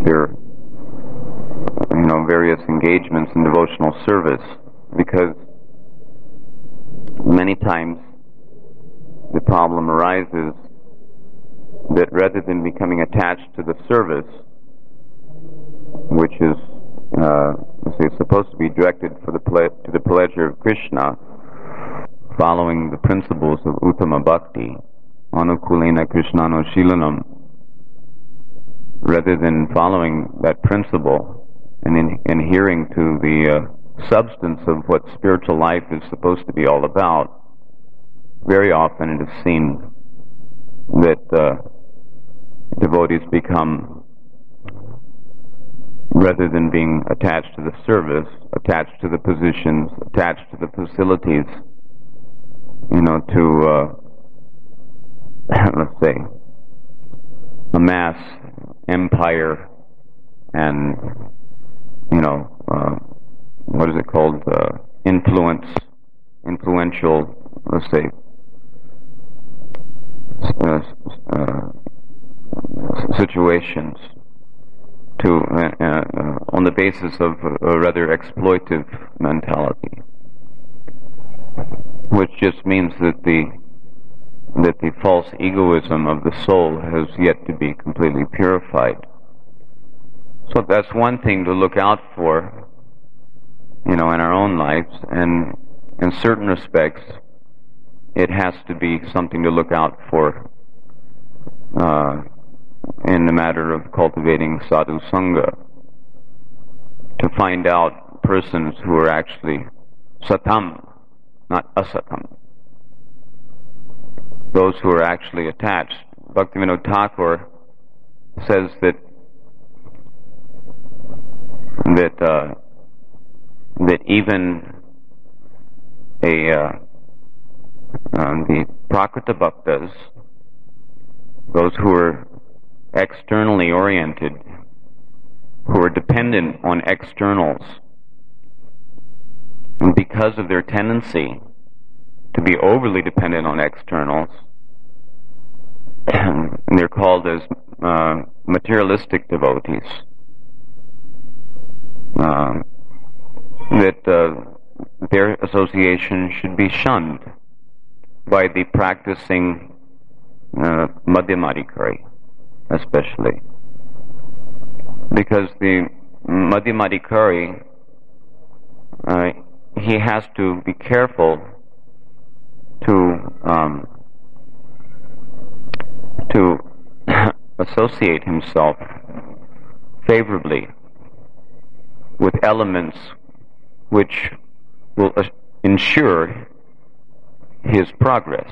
their various engagements in devotional service, because many times the problem arises that rather than becoming attached to the service, which is supposed to be directed to the pleasure of Krishna, following the principles of Uttama Bhakti, Anukulena Krishnano Shilanam, rather than following that principle and adhering to the substance of what spiritual life is supposed to be all about, very often it is seen that devotees become, rather than being attached to the service, attached to the positions, attached to the facilities, to let's say, amass empire and, what is it called, influential, let's say, situations on the basis of a rather exploitive mentality, which just means that the false egoism of the soul has yet to be completely purified. So that's one thing to look out for, in our own lives, and in certain respects, it has to be something to look out for in the matter of cultivating sadhu sangha, to find out persons who are actually satam, not asatam, those who are actually attached. Bhaktivinoda Thakur says that even the Prakrita Bhaktas, those who are externally oriented, who are dependent on externals, and because of their tendency to be overly dependent on externals, and they're called as materialistic devotees, that their association should be shunned by the practicing Madhyamadikari, especially. Because the Madhyamadikari, he has to be careful to associate himself favorably with elements which will ensure his progress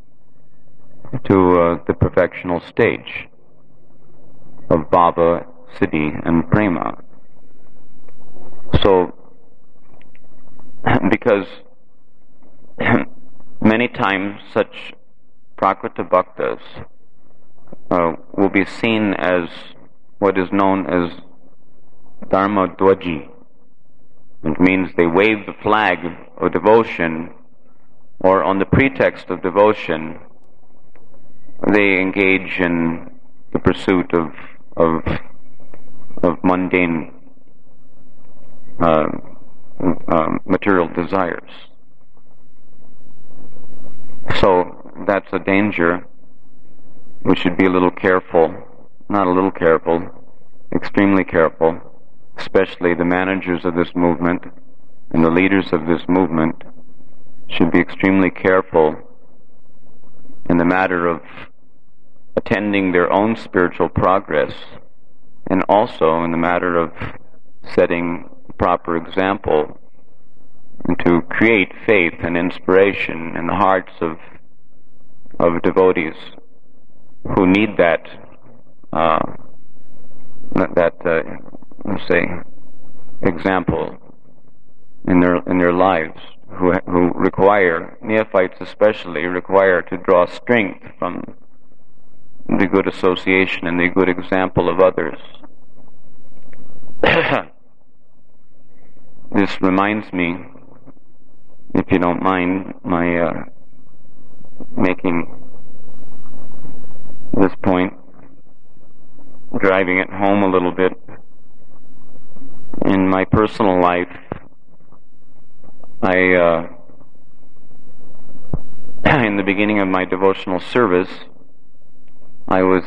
to the perfectional stage of bhava, siddhi, and prema. So, because many times such Prakrita Bhaktas will be seen as what is known as Dharma Dwaji. It means they wave the flag of devotion, or on the pretext of devotion, they engage in the pursuit of mundane material desires. So that's a danger. We should be a little careful, not a little careful, extremely careful, especially the managers of this movement and the leaders of this movement should be extremely careful in the matter of attending their own spiritual progress, and also in the matter of setting the proper example, and to create faith and inspiration in the hearts of devotees who need that let's say, example in their lives, who require, neophytes especially, require to draw strength from the good association and the good example of others. This reminds me, if you don't mind my making this point, driving it home a little bit. personal life, in the beginning of my devotional service, I was,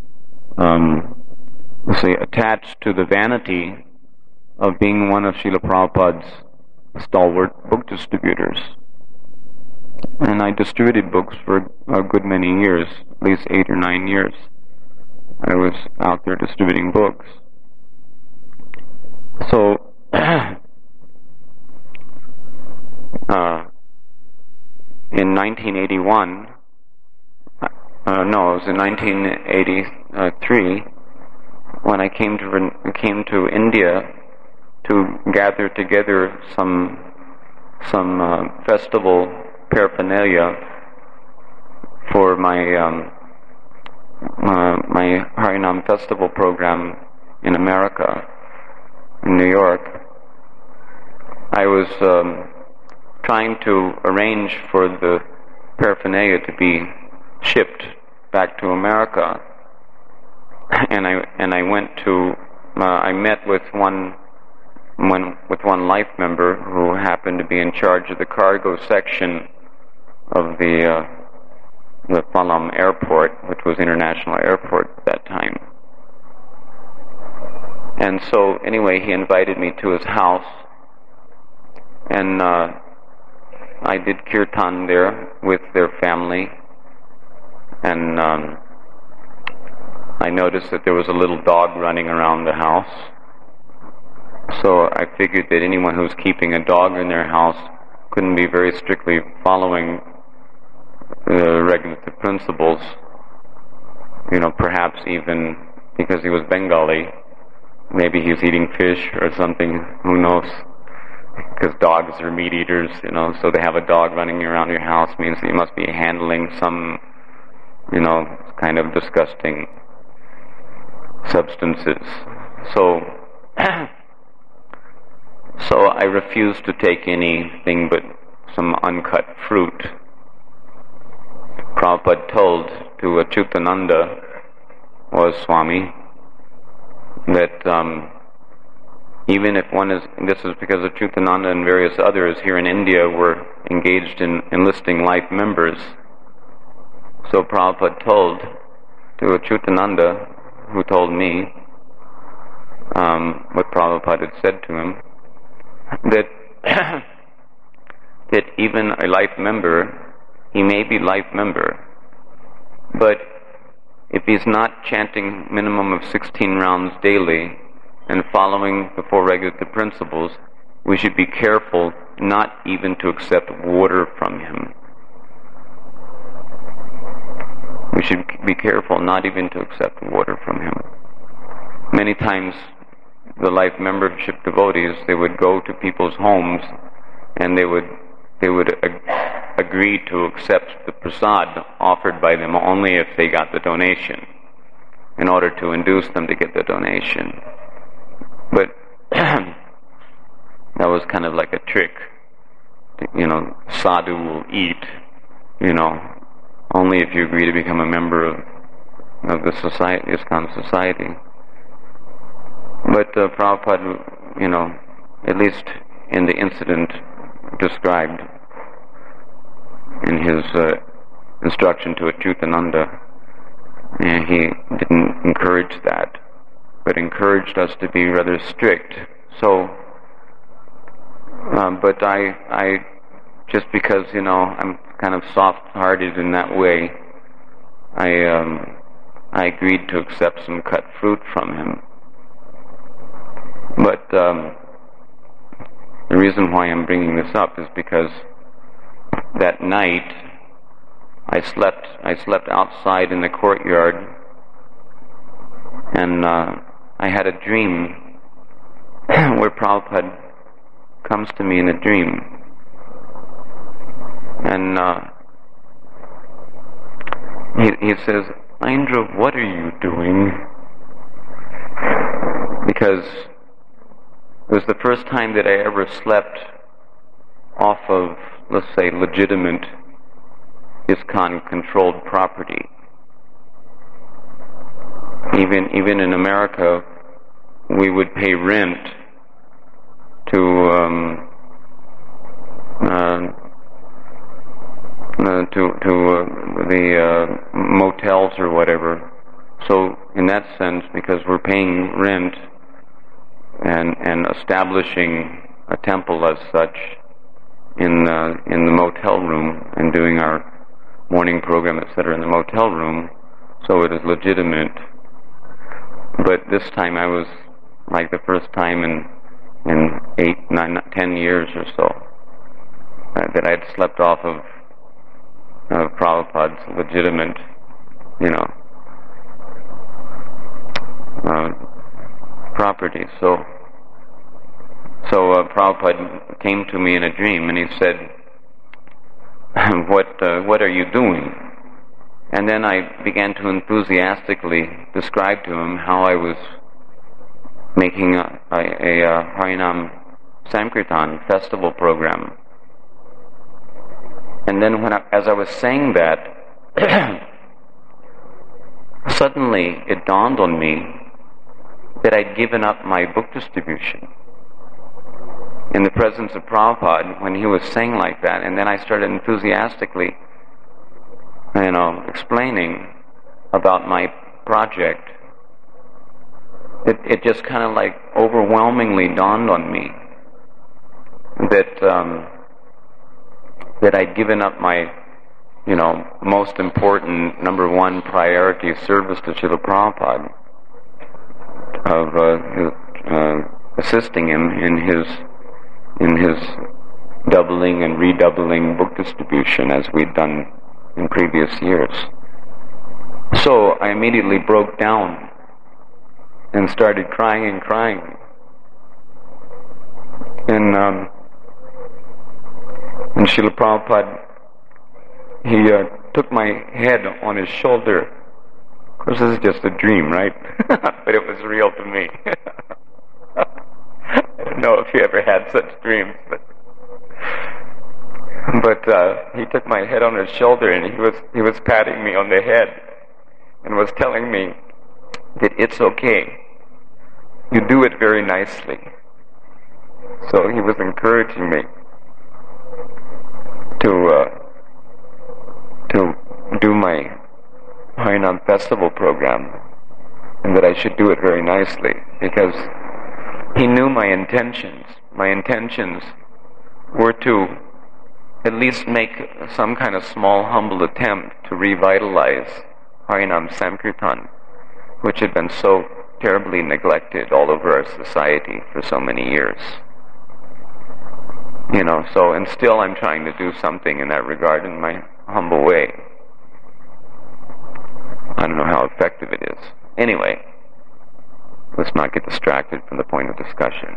attached to the vanity of being one of Srila Prabhupada's stalwart book distributors. And I distributed books for a good many years, at least 8 or 9 years. I was out there distributing books. So, in 1981, it was in 1983, when I came to India to gather together some festival paraphernalia for my my Harinam festival program in America, in New York. I was trying to arrange for the paraphernalia to be shipped back to America, and I went to I met with one life member who happened to be in charge of the cargo section of the Palam airport, which was international airport at that time. And so anyway, he invited me to his house, and I did kirtan there with their family, and I noticed that there was a little dog running around the house. So I figured that anyone who's keeping a dog in their house couldn't be very strictly following the regulative principles, perhaps even because he was Bengali. Maybe he was eating fish or something, who knows, because dogs are meat eaters, so to have a dog running around your house means that you must be handling some, kind of disgusting substances. So I refused to take anything but some uncut fruit. Prabhupada told to Achyutananda, was Swami, that even if one is, this is because Achyutananda and various others here in India were engaged in enlisting life members. So Prabhupada told to Achyutananda, who told me what Prabhupada had said to him, that that even a life member, he may be life member, but if he's not chanting minimum of 16 rounds daily and following the 4 regulative principles, we should be careful not even to accept water from him. We should be careful not even to accept water from him. Many times the life membership devotees, they would go to people's homes and they would agree to accept the prasad offered by them only if they got the donation, in order to induce them to get the donation. But that was kind of like a trick. Sadhu will eat, only if you agree to become a member of the society, ISKCON society. But Prabhupada, at least in the incident described in his instruction to Achyutananda, he didn't encourage that, but encouraged us to be rather strict. So, but I just because, I'm kind of soft-hearted in that way, I agreed to accept some cut fruit from him. But the reason why I'm bringing this up is because that night I slept outside in the courtyard, and I had a dream where Prabhupada comes to me in a dream, and he says, "Indra, what are you doing?" Because it was the first time that I ever slept off of, let's say, legitimate ISKCON-controlled property. Even in America, we would pay rent motels or whatever. So in that sense, because we're paying rent and establishing a temple as such in the motel room and doing our morning program, etc., in the motel room, so it is legitimate. But this time I was like the first time in 8, 9, 10 years or so that I'd slept off of Prabhupada's legitimate, property. So Prabhupada came to me in a dream and he said, what are you doing? And then I began to enthusiastically describe to him how I was making a Harinam Sankirtan festival program. And then as I was saying that, suddenly it dawned on me that I'd given up my book distribution in the presence of Prabhupada when he was saying like that. And then I started enthusiastically, explaining about my project. It just kind of like overwhelmingly dawned on me that I'd given up my, most important, number one priority service to Srila Prabhupada, of assisting him in his doubling and redoubling book distribution as we'd done in previous years. So I immediately broke down and started crying and crying. And Srila Prabhupada, he took my head on his shoulder. Of course, this is just a dream, right? But it was real to me. I don't know if you ever had such dreams, but he took my head on his shoulder and he was patting me on the head and was telling me that it's okay. You do it very nicely. So he was encouraging me to do my Harinam festival program, and that I should do it very nicely, because he knew my intentions. My intentions were to at least make some kind of small, humble attempt to revitalize Harinam Sankirtan, which had been so terribly neglected all over our society for so many years. And still I'm trying to do something in that regard in my humble way. I don't know how effective it is. Anyway, let's not get distracted from the point of discussion.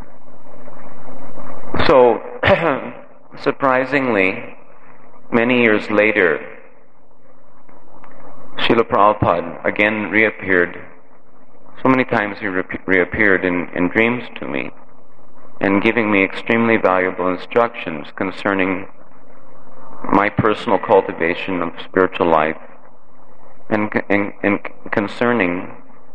So, surprisingly, many years later, Srila Prabhupada again reappeared. So many times he reappeared in dreams to me, and giving me extremely valuable instructions concerning my personal cultivation of spiritual life, and concerning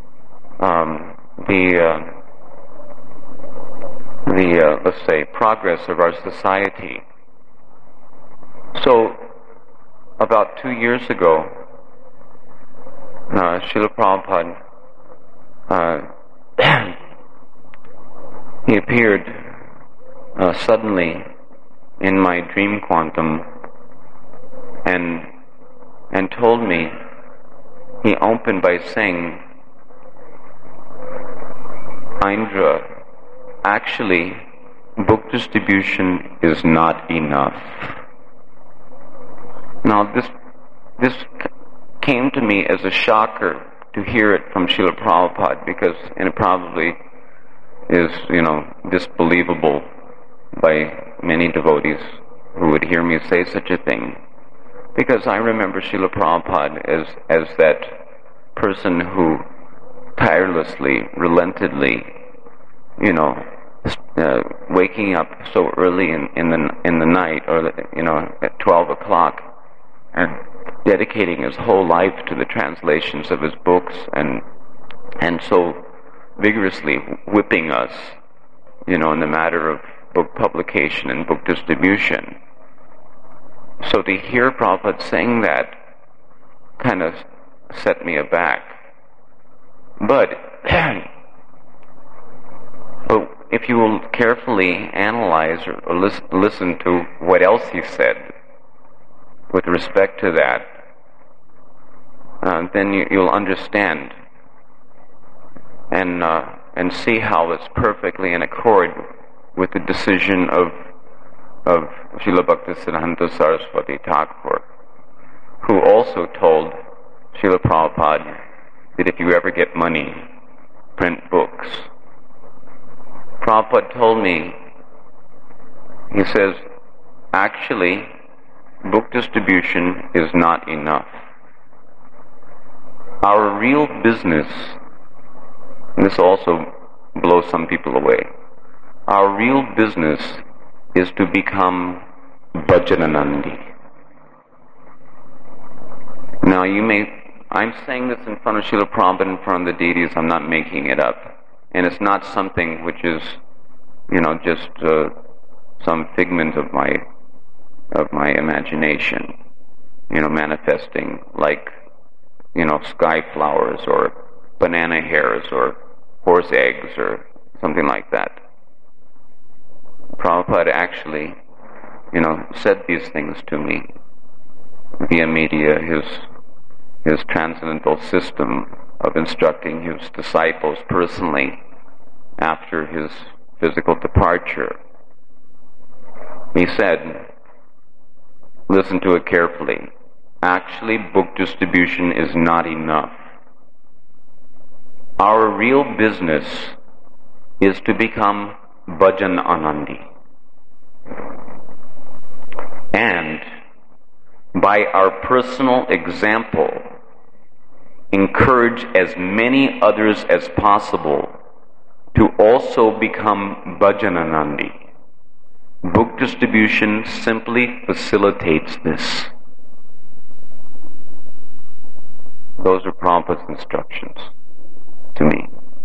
let's say, progress of our society. So, about 2 years ago, Srila Prabhupada, he appeared suddenly in my dream quantum and told me, he opened by saying, Indra, actually, book distribution is not enough. Now this came to me as a shocker to hear it from Srila Prabhupada, because it probably is, disbelievable by many devotees who would hear me say such a thing. Because I remember Srila Prabhupada as that person who tirelessly, relentedly, waking up so early in the night, or at 12 o'clock, and dedicating his whole life to the translations of his books, and so vigorously whipping us, in the matter of book publication and book distribution. So to hear Prabhupada saying that kind of set me aback. But if you will carefully analyze or listen to what else he said with respect to that, then you'll understand and see how it's perfectly in accord with the decision of Srila Bhaktisiddhanta Saraswati Thakur, who also told Srila Prabhupada that if you ever get money, print books. Prabhupada told me, he says, actually, book distribution is not enough. Our real business, and this also blows some people away, our real business is to become Bhajananandi. Now I'm saying this in front of Srila Prabhupada, in front of the deities, I'm not making it up. And it's not something which is, just some figment of my imagination, manifesting like, sky flowers or banana hairs or horse eggs or something like that. Prabhupada actually, said these things to me via media, his transcendental system of instructing his disciples personally after his physical departure. He said, listen to it carefully, actually book distribution is not enough. Our real business is to become Bhajananandi. And by our personal example, encourage as many others as possible to also become Bhajananandi. Book distribution simply facilitates this. Those are Prabhupada's instructions to me.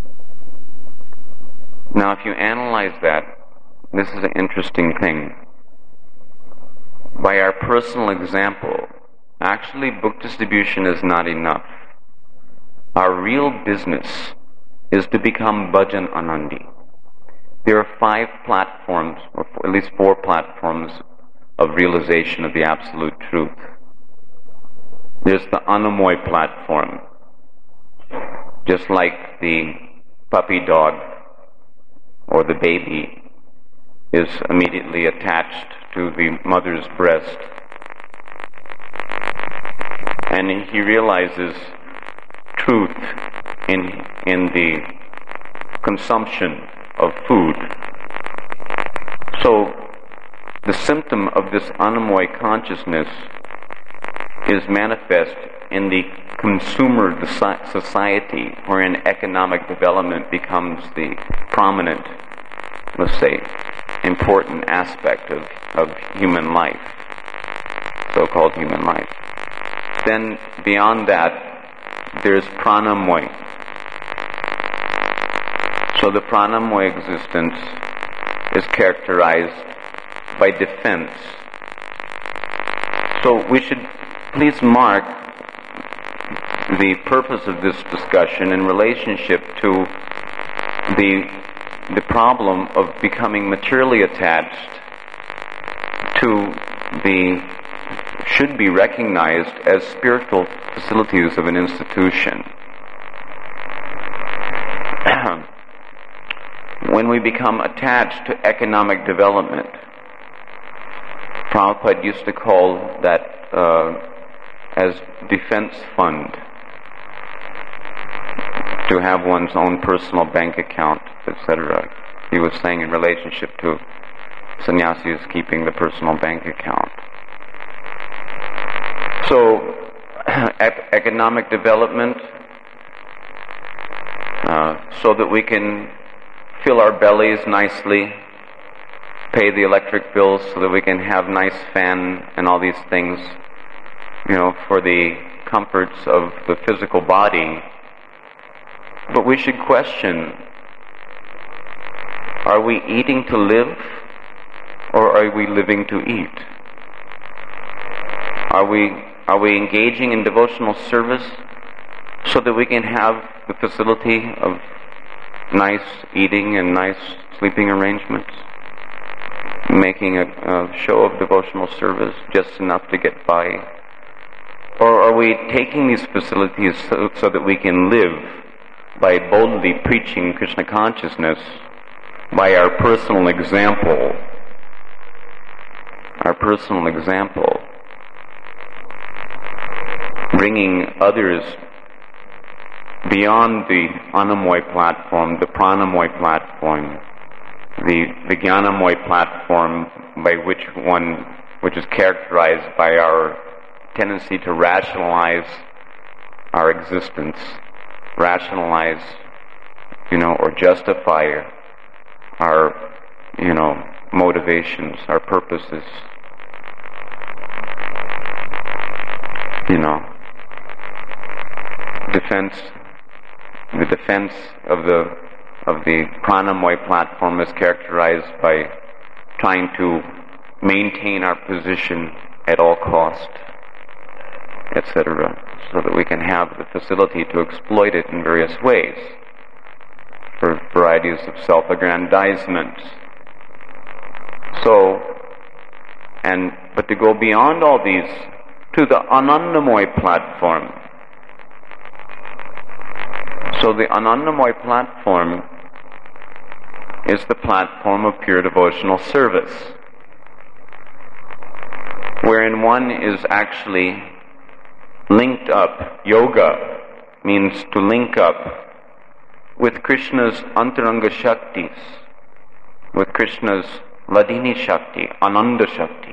Now, if you analyze that, this is an interesting thing. By our personal example, actually book distribution is not enough. Our real business is to become Bhajananandi. There are 5 platforms, or at least 4 platforms of realization of the Absolute Truth. There's the Anamoy platform, just like the puppy dog or the baby is immediately attached to the mother's breast, and he realizes truth in the consumption of food. So the symptom of this Anamoy consciousness is manifest in the consumer society, wherein economic development becomes the prominent, let's say, important aspect of human life, so-called human life. Then beyond that, there's Pranamoy. So the Pranamoy existence is characterized by defense. So we should please mark the purpose of this discussion in relationship to the problem of becoming materially attached to should be recognized as spiritual facilities of an institution. When we become attached to economic development, Prabhupada used to call that as defense fund, to have one's own personal bank account, etc. He was saying in relationship to sannyasis keeping the personal bank account. So, economic development, so that we can fill our bellies nicely, pay the electric bills so that we can have nice fan and all these things, for the comforts of the physical body. But we should question, are we eating to live, or are we living to eat? Are we Are we engaging in devotional service so that we can have the facility of nice eating and nice sleeping arrangements? Making a show of devotional service just enough to get by? Or are we taking these facilities so that we can live by boldly preaching Krishna consciousness by our personal example? Our personal example. Bringing others beyond the Annamoy platform, the Pranamoy platform, the Jnanamoy platform which is characterized by our tendency to rationalize our existence, rationalize, or justify our, motivations, our purposes, the defense of the Pranamoy platform is characterized by trying to maintain our position at all cost, etc., so that we can have the facility to exploit it in various ways for varieties of self-aggrandizement. But to go beyond all these to the Anandamoy platform. So the Anandamoy platform is the platform of pure devotional service, wherein one is actually linked up. Yoga means to link up with Krishna's Antaranga Shaktis, with Krishna's Ladini Shakti, Ananda Shakti,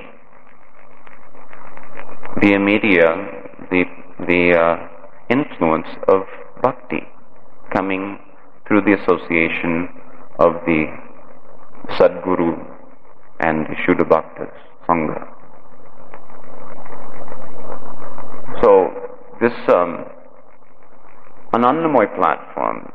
via media, the influence of bhakti coming through the association of the Sadguru and the Shuddha Bhaktas, Sangha. So this Anandamoy platform,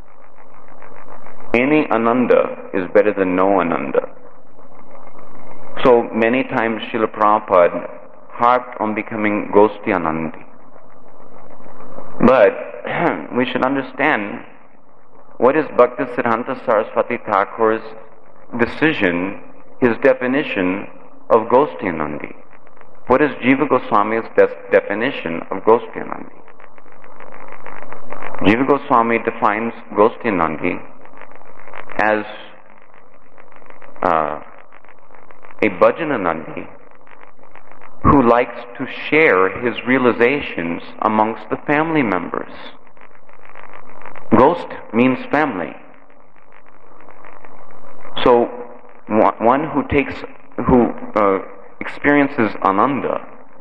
any Ananda is better than no Ananda. So many times Srila Prabhupada harped on becoming Gosti Anandi. But we should understand what is Bhaktisiddhanta Saraswati Thakur's decision, his definition of Gosti Anandi. What is Jiva Goswami's definition of Gosti Anandi? Jiva Goswami defines Gosti Anandi as a Bhajananandi who likes to share his realizations amongst the family members. Ghost means family. So one who experiences Ananda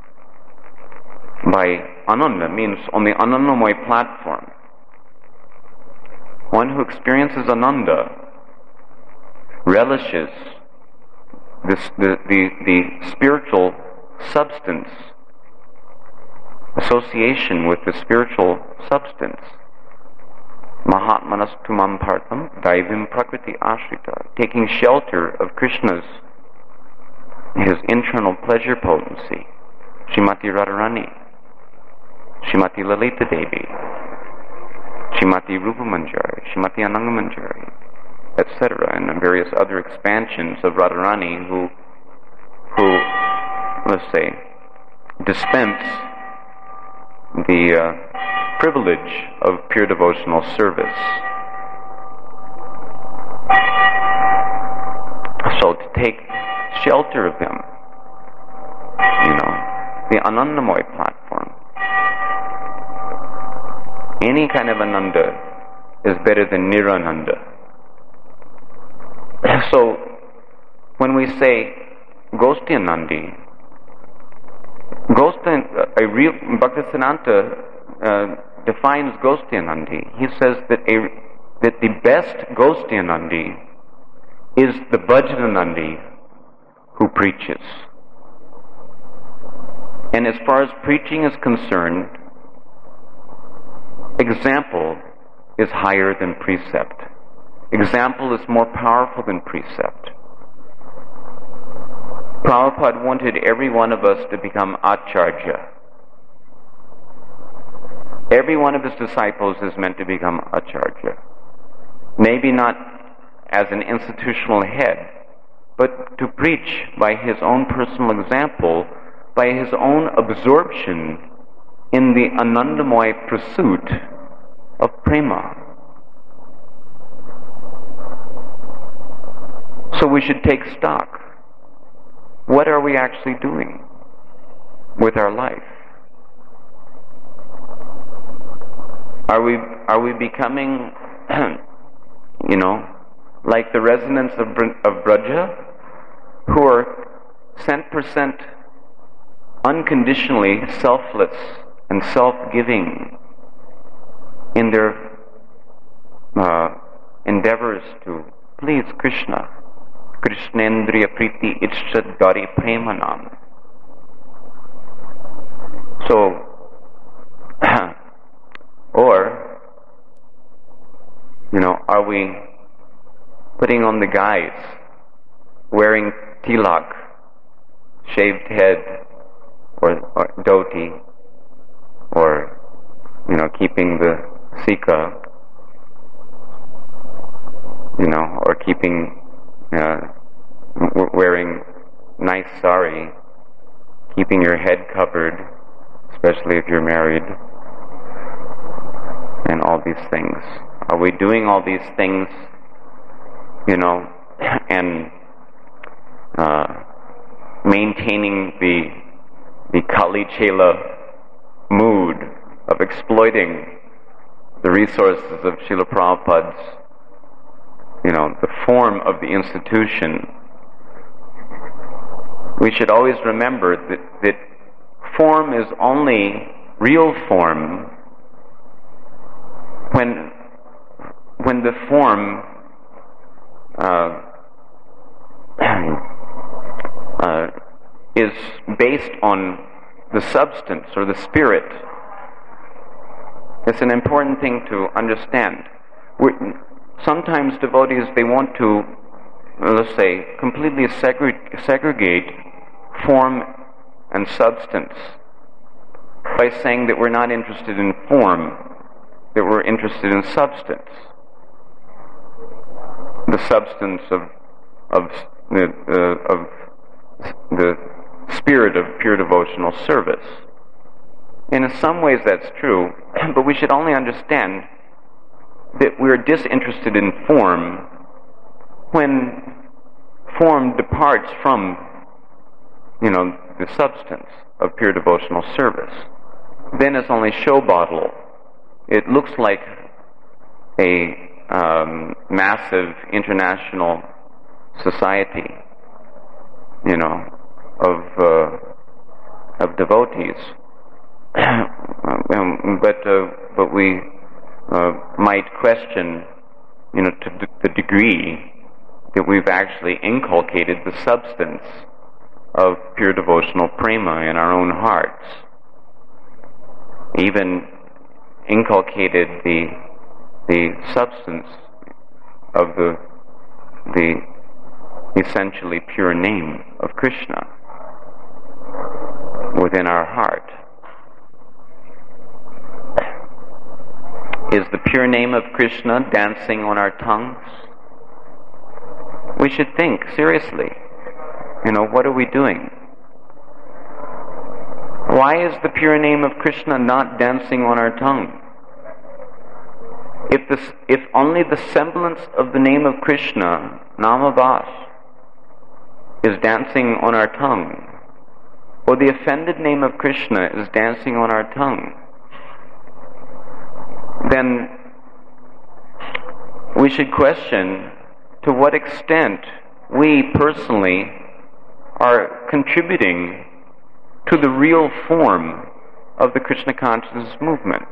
by Ananda means on the Anandamoy platform. One who experiences Ananda relishes the spiritual substance, association with the spiritual substance. Mahatmanas tumam partam daivim prakriti ashrita, taking shelter of Krishna's, his internal pleasure potency. Shrimati Radharani, Shrimati Lalita Devi, Shrimati Rupa Manjari, Shrimati Ananga Manjari, etc., and various other expansions of Radharani who let's say, dispense the privilege of pure devotional service. So to take shelter of them, the Anandamoy platform. Any kind of Ananda is better than Nirananda. So when we say Gosti Anandi, Bhaktisiddhanta defines Gosti Anandi. He says that the best Gosti Anandi is the Bhajananandi who preaches. And as far as preaching is concerned, example is higher than precept. Example is more powerful than precept. Prabhupada wanted every one of us to become Acharya. Every one of his disciples is meant to become Acharya. Maybe not as an institutional head, but to preach by his own personal example, by his own absorption in the Anandamoy pursuit of prema. So we should take stock. What are we actually doing with our life? Are we becoming, like the residents of Braja, who are 100% unconditionally selfless and self-giving in their endeavors to please Krishna? Krishnendriya Priti Itchat Dari Premanam. So, or, are we putting on the guise, wearing tilak, shaved head, or dhoti, or, keeping the sika, or keeping, wearing nice sari, keeping your head covered, especially if you're married, and all these things. Are we doing all these things, and maintaining the Kali Chela mood of exploiting the resources of Srila Prabhupada's, the form of the institution? We should always remember that form is only real form when the form is based on the substance or the spirit. It's an important thing to understand. Sometimes devotees, they want to, let's say, completely segregate form and substance by saying that we're not interested in form, that we're interested in substance. The substance of the spirit of pure devotional service. And in some ways that's true, but we should only understand that we're disinterested in form when form departs from, the substance of pure devotional service. Then it's only show bottle. It looks like a massive international society, of devotees. But we might question, to the degree that we've actually inculcated the substance of pure devotional prema in our own hearts. Even inculcated the substance of the essentially pure name of Krishna within our heart. Is the pure name of Krishna dancing on our tongues? We should think seriously. What are we doing? Why is the pure name of Krishna not dancing on our tongue? If only the semblance of the name of Krishna, Namabhas, is dancing on our tongue, or the offended name of Krishna is dancing on our tongue, then we should question to what extent we personally are contributing to the real form of the Krishna consciousness movement.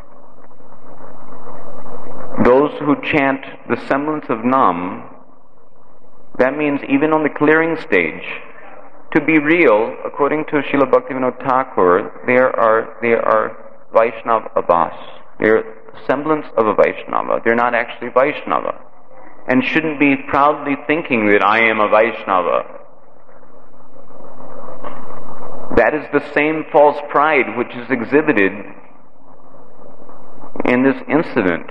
Those who chant the semblance of Nam, that means even on the clearing stage, to be real, according to Srila Bhaktivinoda Thakur, they are Vaishnava Abhas. They're semblance of a Vaishnava. They're not actually Vaishnava, and shouldn't be proudly thinking that I am a Vaishnava. That is the same false pride which is exhibited in this incident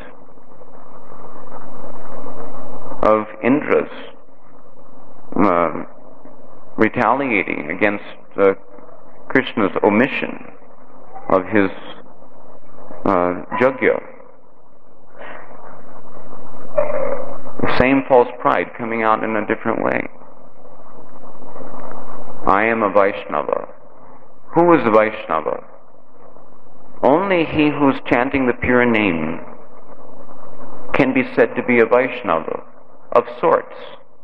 of Indra's retaliating against Krishna's omission of his yajna. The same false pride coming out in a different way. I am a Vaishnava. Who is a Vaishnava? Only he who is chanting the pure name can be said to be a Vaishnava of sorts.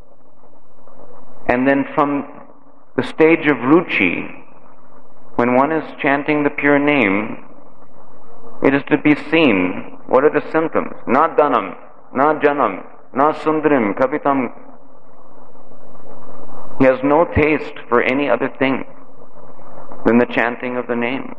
And then from the stage of ruchi, when one is chanting the pure name, it is to be seen what are the symptoms. Na dhanam, na janam, na sundarim, kapitam. He has no taste for any other thing than the chanting of the name.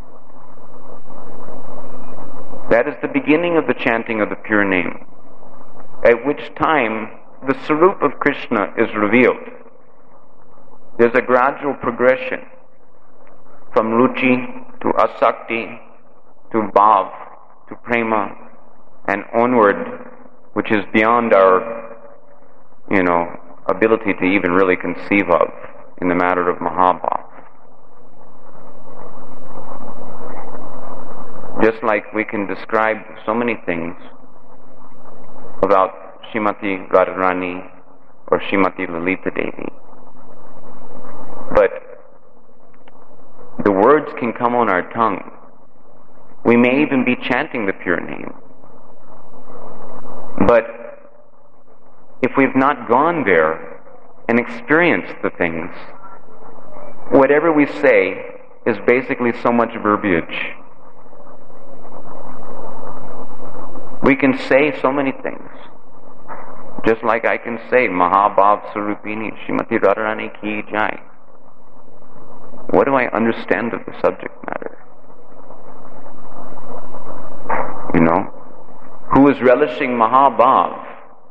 That is the beginning of the chanting of the pure name, at which time the Sarup of Krishna is revealed. There's a gradual progression from ruchi to asakti to bhav to prema and onward, which is beyond our, ability to even really conceive of in the matter of Mahabhav. Just like we can describe so many things about Srimati Radharani or Srimati Lalita Devi, but the words can come on our tongue. We may even be chanting the pure name, but if we've not gone there and experienced the things, whatever we say is basically so much verbiage. We can say so many things. Just like I can say, Mahabhav Sarupini, Srimati Radharani Ki Jai. What do I understand of the subject matter? Who is relishing Mahabhav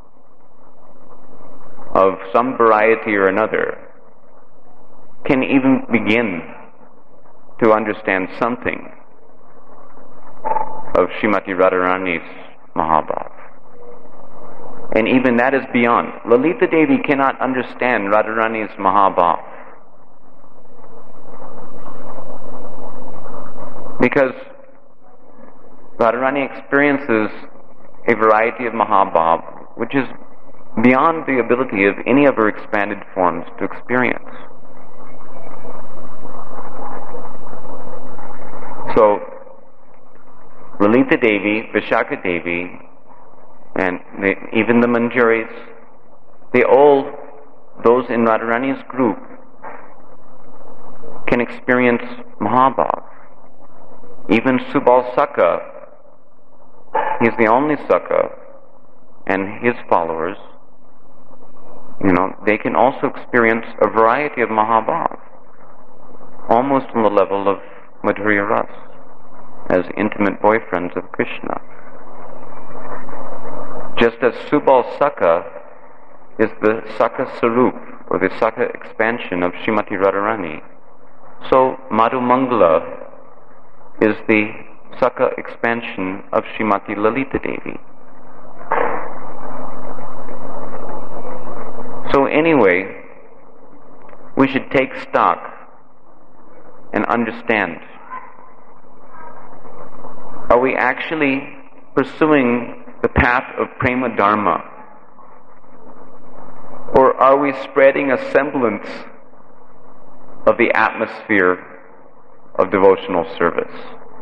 of some variety or another can even begin to understand something of Srimati Radharani's Mahabhav. And even that is beyond. Lalita Devi cannot understand Radharani's Mahabhav, because Radharani experiences a variety of Mahabhav which is beyond the ability of any of her expanded forms to experience. So, Lalita Devi, Vishakha Devi, and even the Manjaris, those in Radharani's group, can experience Mahabhav. Even Subal Sakha, he's the only Sakha, and his followers, they can also experience a variety of Mahabhav, almost on the level of Madhurya Ras, as intimate boyfriends of Krishna. Just as Subal Sakha is the Sakha Sarup, or the Sakha expansion of Srimati Radharani, so Madhu Mangala is the Sakha expansion of Srimati Lalita Devi. So anyway, we should take stock and understand. Are we actually pursuing the path of Prema Dharma? Or are we spreading a semblance of the atmosphere of devotional service,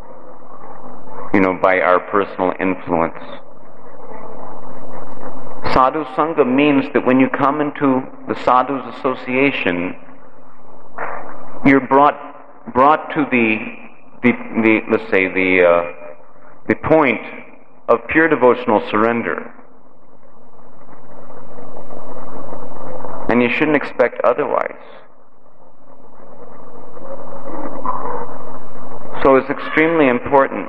by our personal influence? Sadhu Sangha means that when you come into the sadhu's association, you're brought to the let's say the point of pure devotional surrender, and you shouldn't expect otherwise. So it's extremely important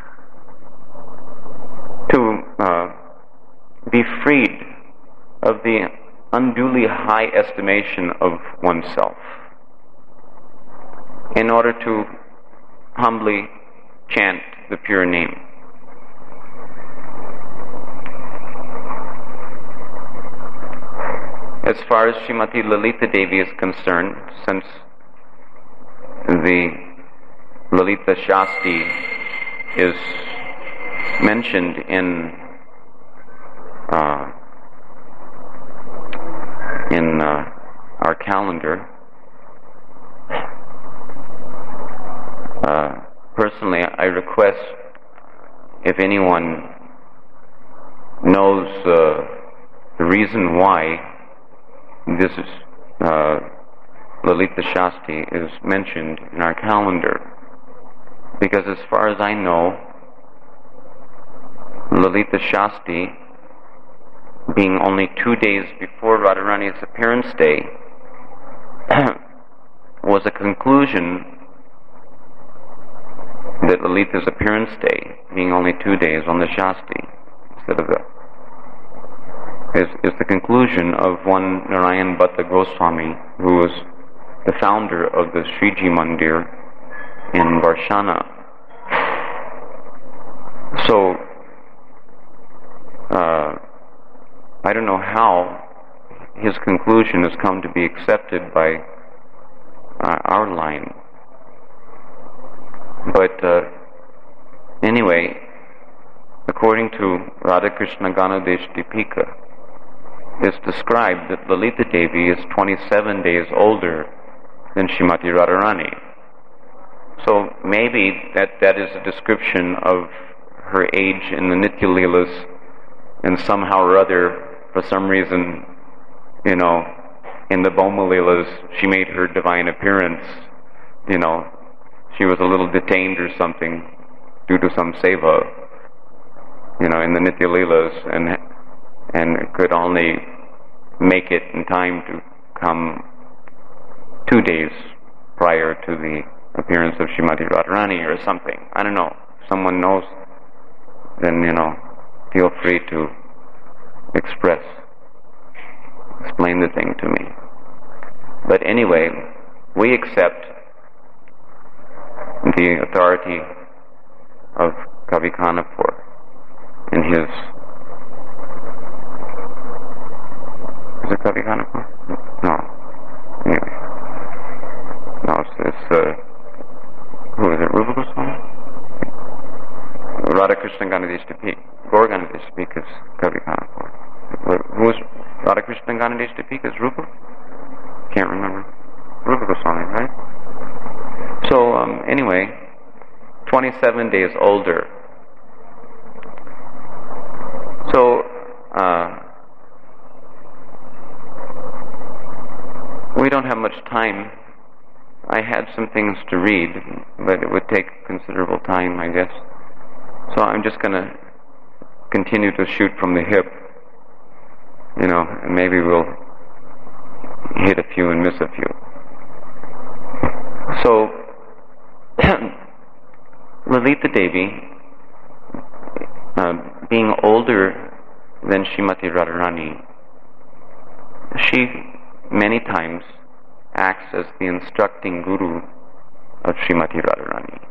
to be freed of the unduly high estimation of oneself in order to humbly chant the pure name. far as Srimati Lalita Devi is concerned, since the Lalita Shasti is mentioned in our calendar, personally, I request, if anyone knows the reason why this is Lalita Shasti is mentioned in our calendar, because as far as I know, Lalita Shasti, being only 2 days before Radharani's appearance day, was a conclusion that Lalita's appearance day, being only 2 days on the Shasti, instead of is the conclusion of one Narayan Bhatta Goswami, who was the founder of the Sriji Mandir in Varshana. So, I don't know how his conclusion has come to be accepted by our line. But anyway, according to Radhakrishna Ganadesh Dipika, it's described that Lalita Devi is 27 days older than Srimati Radharani. So maybe that is a description of her age in the Nitya Leelas, and somehow or other, for some reason, in the Bhoma Leelas, she made her divine appearance. She was a little detained or something due to some seva, in the Nitya Leelas, and could only make it in time to come 2 days prior to the appearance of Srimati Radharani or something. I don't know. If someone knows, then, feel free to explain the thing to me. But anyway, we accept the authority of Kavi Khanapur in his... Is it Kavi Khanapur? No. Anyway. No, it's who is it? Rupa Goswami? Radhakrishna Ganadesh Dipika. Gaur Ganadesh Dipika is Kavi Khanapur. Who is Radhakrishna Ganadesh Dipika? Is Rupa? Can't remember. Rupa Goswami, right? So, anyway, 27 days older. So, we don't have much time. I had some things to read, but it would take considerable time, I guess. So I'm just going to continue to shoot from the hip, and maybe we'll hit a few and miss a few. So, Lalita Devi, being older than Srimati Radharani, she many times acts as the instructing guru of Srimati Radharani.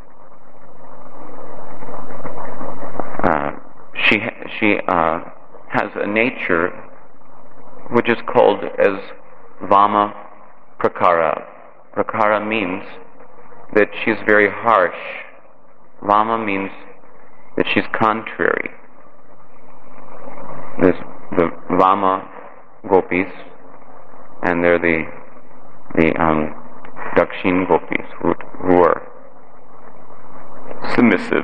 She has a nature which is called as Vama Prakara. Prakara means that she's very harsh. Vama means that she's contrary. There's the Vama gopis, and they're the Dakshin gopis who are submissive.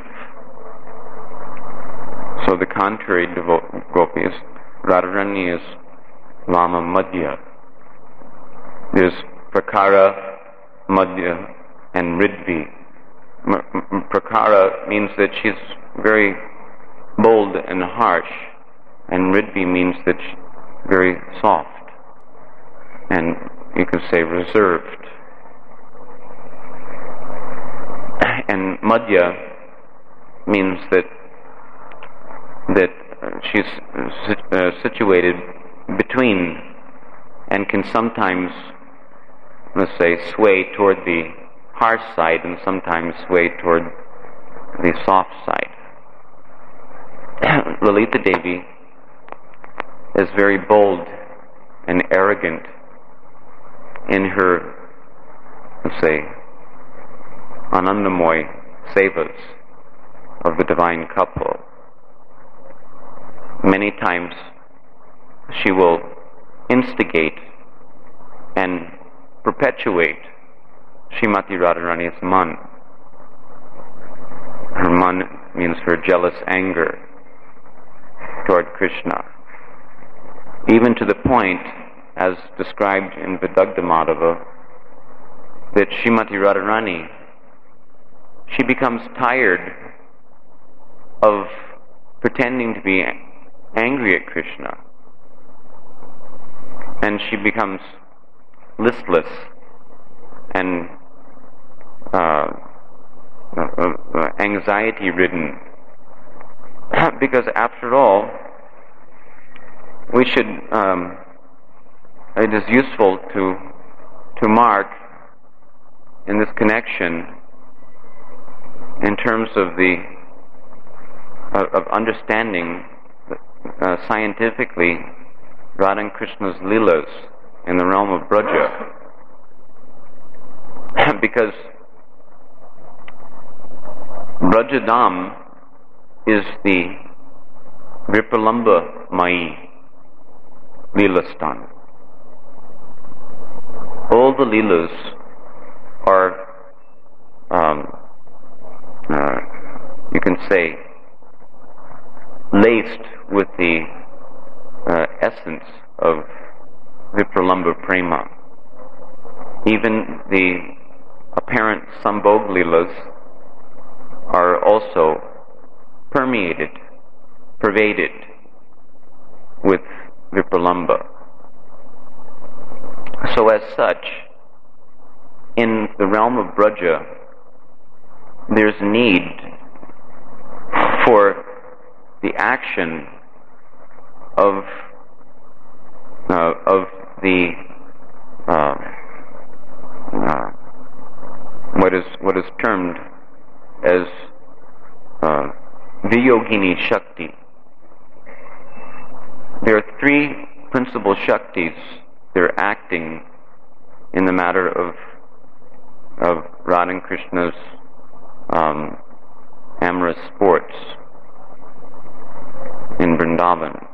So the contrary gopis, Radharani is Vama Madhya. There's Prakara, Madhya, and Ridvi. Prakara means that she's very bold and harsh, and Ridvi means that she's very soft, and you could say reserved. And Madhya means that she's situated between, and can sometimes, let's say, sway toward the harsh side and sometimes sway toward the soft side. Lalita Devi is very bold and arrogant in her, let's say, Anandamoy sevas of the divine couple. Many times she will instigate and perpetuate Srimati Radharani's man. Her man means her jealous anger toward Krishna. Even to the point, as described in Vidagdha Madhava, that Srimati Radharani, she becomes tired of pretending to be angry at Krishna, and she becomes listless and anxiety-ridden, because after all, we should. It is useful to mark in this connection, in terms of of understanding scientifically Radha and Krishna's Leelas in the realm of Braja, because Brajadam is the Vipralamba Mai Leelastan. All the Leelas are, you can say, laced with the essence of Vipralamba Prema. Even the apparent Sambhog Leelas are also pervaded with Vipralamba. So as such, in the realm of Braja, there's need for the action of the what is termed as Viyogini Shakti. There are three principal Shaktis that are acting in the matter of Radha and Krishna's amorous sports in Vrindavan.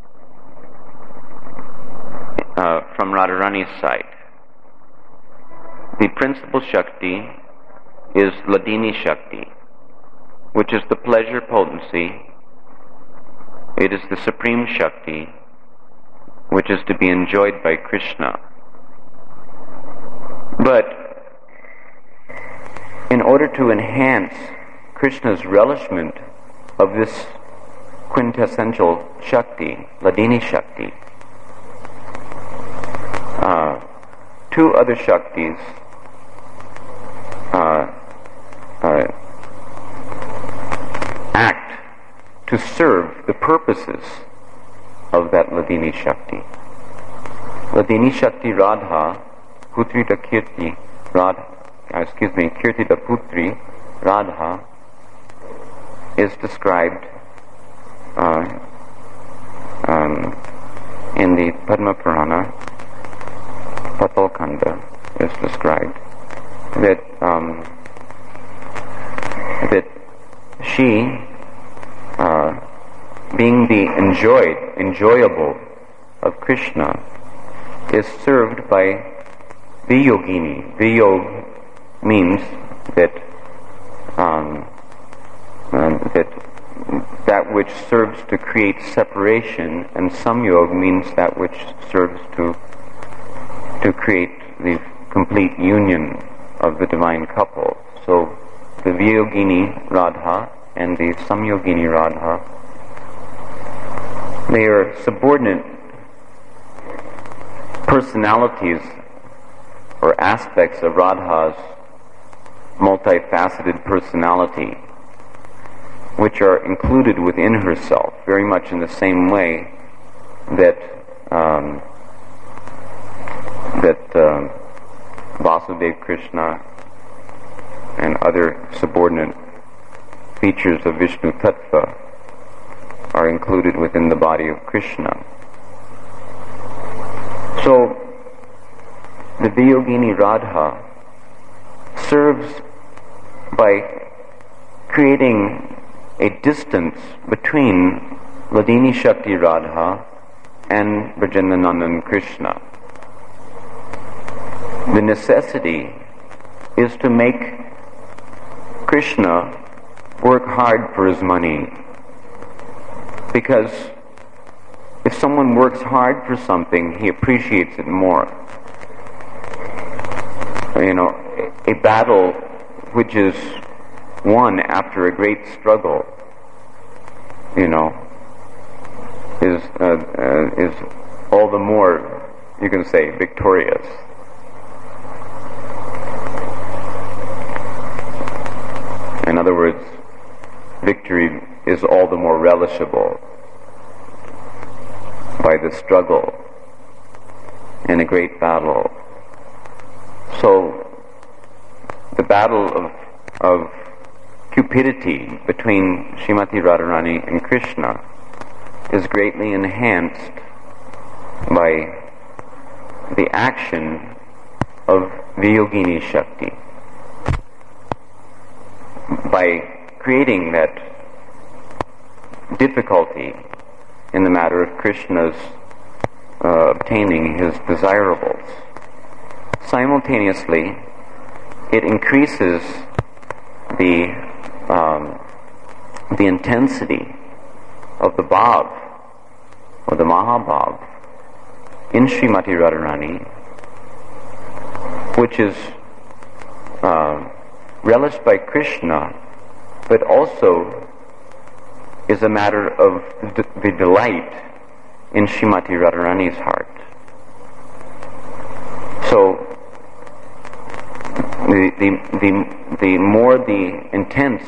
From Radharani's side, the principal Shakti is Ladini Shakti, which is the pleasure potency. It is the supreme Shakti, which is to be enjoyed by Krishna. But in order to enhance Krishna's relishment of this quintessential Shakti, Ladini Shakti, two other Shaktis act to serve the purposes of that Ladini Shakti. Ladini Shakti Radha, Putrita Kirti, Kirtita Putri Radha is described in the Padma Purana. Patalkanda is described that she, being the enjoyable of Krishna, is served by Viyogini. Viyog means that that which serves to create separation, and Samyog means that which serves to create the complete union of the divine couple. So the Viyogini Radha and the Samyogini Radha, they are subordinate personalities or aspects of Radha's multifaceted personality, which are included within herself, very much in the same way that Vasudeva Krishna and other subordinate features of Vishnu Tattva are included within the body of Krishna. the Viyogini Radha serves by creating a distance between Hladini Shakti Radha and Brajendanandan Krishna. The necessity is to make Krishna work hard for his money, because if someone works hard for something, he appreciates it more. A battle which is won after a great struggle, is all the more, you can say, victorious. In other words, victory is all the more relishable by the struggle in a great battle. So, the battle of cupidity between Srimati Radharani and Krishna is greatly enhanced by the action of Viyogini Shakti. By creating that difficulty in the matter of Krishna's obtaining his desirables. Simultaneously, it increases the intensity of the bhav, or the mahabhav, in Srimati Radharani, which is relished by Krishna, but also is a matter of the delight in Srimati Radharani's heart. So, the more the intense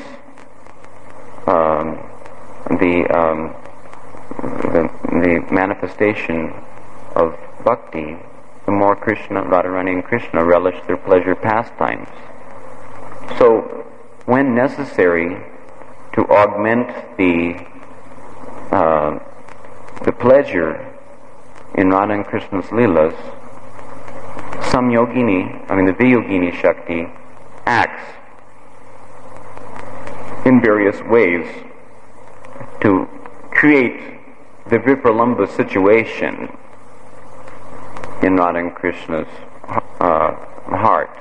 the manifestation of bhakti, the more Radharani and Krishna relish their pleasure pastimes. So, when necessary to augment the pleasure in Radha and Krishna's leelas, the Viyogini Shakti acts in various ways to create the Vipralambha situation in Radha and Krishna's hearts,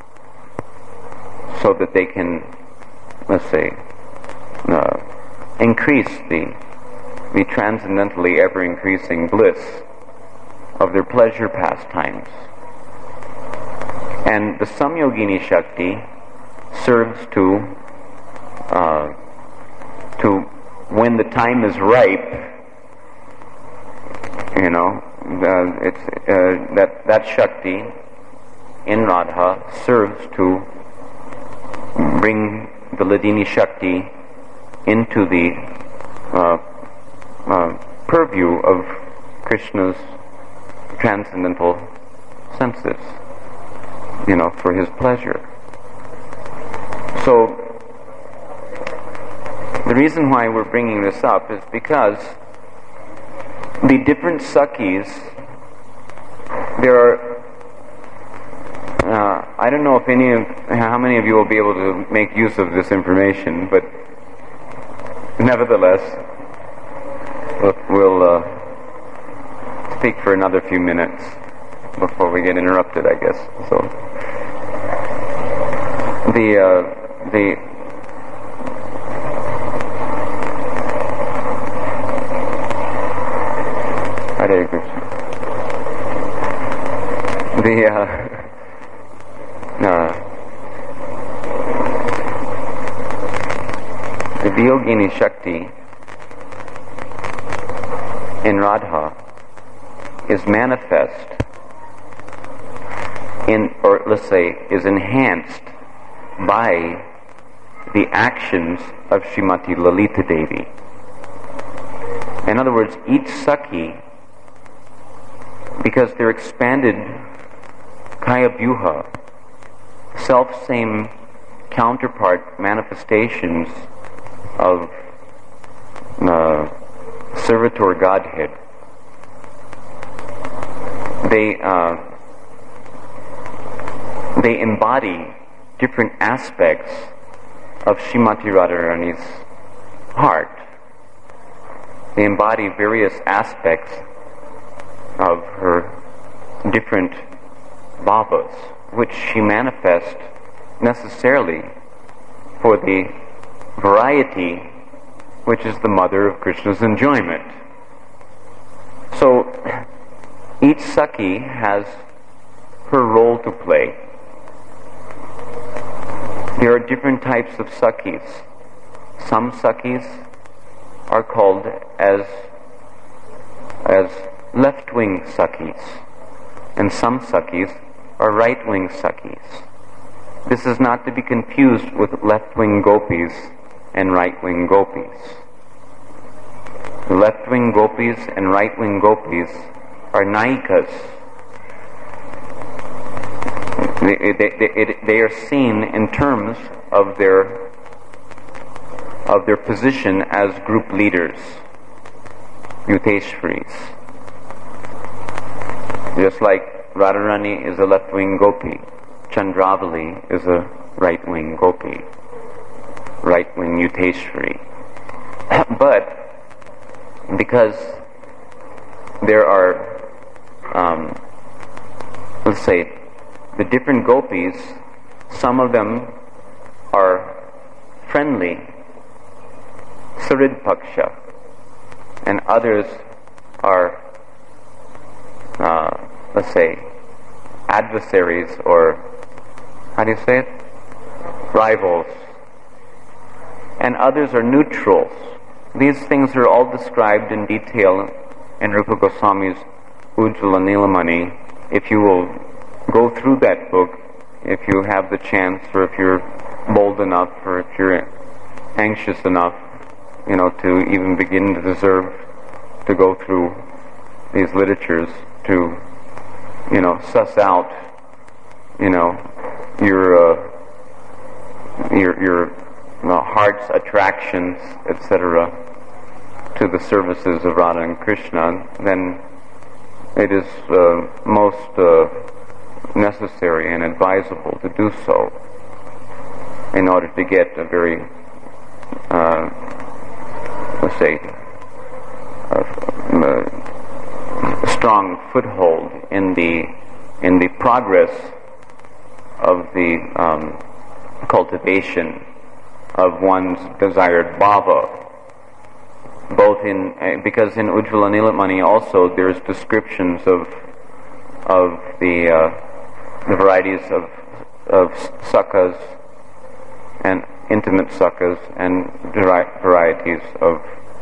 so that they can, let's say, increase the transcendentally ever-increasing bliss of their pleasure pastimes. And the Samyogini Shakti serves to when the time is ripe, that Shakti in Radha serves to bring the Hladini Shakti into the purview of Krishna's transcendental senses, for his pleasure. So, the reason why we're bringing this up is because the different Sakhis, there are, I don't know how many of you will be able to make use of this information, but nevertheless, we'll speak for another few minutes before we get interrupted, I guess. So, Hare Krishna. The Viyogini Shakti in Radha is manifest or let's say, is enhanced by the actions of Srimati Lalita Devi. In other words, each Sakhi, because they're expanded Kaya Vyuha, self-same counterpart manifestations of servitor Godhead, they embody different aspects of Srimati Radharani's heart. They embody various aspects of her different bhavas, which she manifests necessarily for the variety which is the mother of Krishna's enjoyment. So each Sakhi has her role to play. There are different types of Sakhis. Some Sakhis are called as left-wing Sakhis, and some Sakhis are right-wing Sakhis. This is not to be confused with left-wing gopis and right-wing gopis. Left-wing gopis and right-wing gopis are nayikas. They are seen in terms of their position as group leaders, Yuteshwaris. Just like Radharani is a left-wing gopi, Chandravali is a right-wing gopi, right-wing Yuteshwari. But because there are, let's say, the different gopis, some of them are friendly, Sarid Paksha, and others are, let's say, adversaries, or how do you say it? Rivals. And others are neutrals. These things are all described in detail in Rupa Goswami's Ujjvala Nilamani. If you will go through that book, if you have the chance, or if you're bold enough, or if you're anxious enough, to even begin to deserve to go through these literatures to, suss out, your heart's attractions, etc., to the services of Radha and Krishna, then it is most necessary and advisable to do so in order to get a very, let's say, strong foothold in the progress of the cultivation of one's desired bhava. Both because in Ujjvala Nilamani also there's descriptions of the varieties of sakhas and intimate sakhas, and varieties of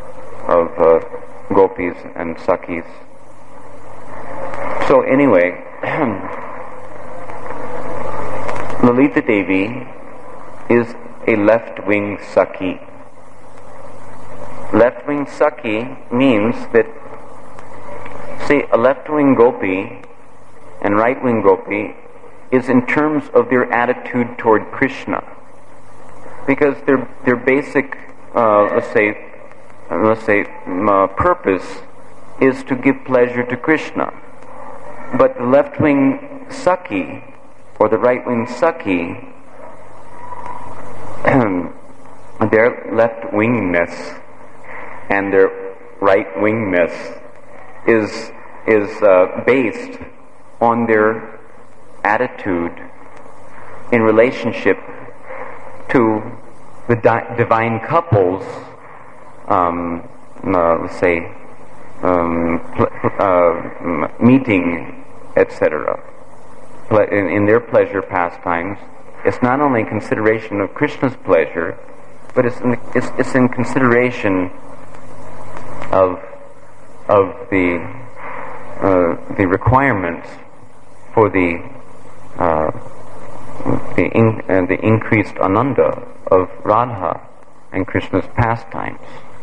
gopis and sakhis. So anyway, Lalita Devi is a left-wing Sakhi. Left-wing Sakhi means that, say, a left-wing gopi and right-wing gopi is in terms of their attitude toward Krishna, because their basic, let's say, purpose is to give pleasure to Krishna. But the left-wing Sakhi or the right-wing Sakhi, their left-wingness and their right-wingness is based on their attitude in relationship to the divine couples, let's say, meeting, etc. In their pleasure pastimes, it's not only in consideration of Krishna's pleasure, but it's in consideration of the requirements for the increased ananda of Radha and Krishna's pastimes.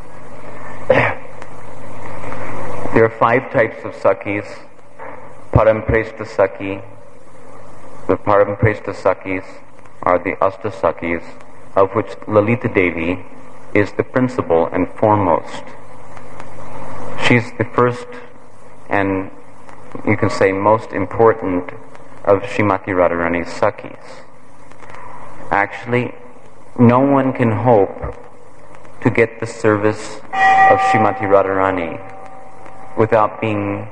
There are 5 types of Sakhis. Parampreshta Sakhi. The Parampreshta Sakhis are the Asta Sakhis, of which Lalita Devi is the principal and foremost. She's the first and, you can say, most important of Srimati Radharani's Sakhis. Actually, no one can hope to get the service of Srimati Radharani without being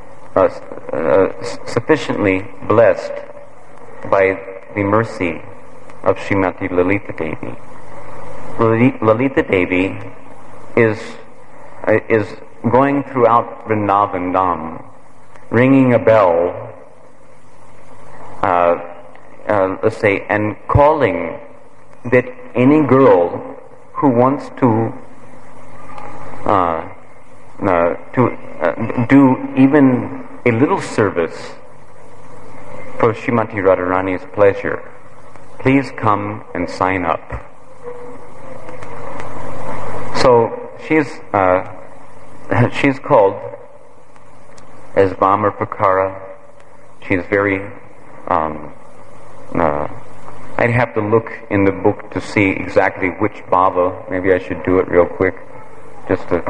sufficiently blessed by the mercy of Srimati Lalita Devi. Lalita Devi is going throughout Vrindavan Dham, ringing a bell, let's say, and calling that any girl who wants to do even a little service for Srimati Radharani's pleasure, please come and sign up. So she's called as Vamar Prakara. She's very I'd have to look in the book to see exactly which Baba. Maybe I should do it real quick, just to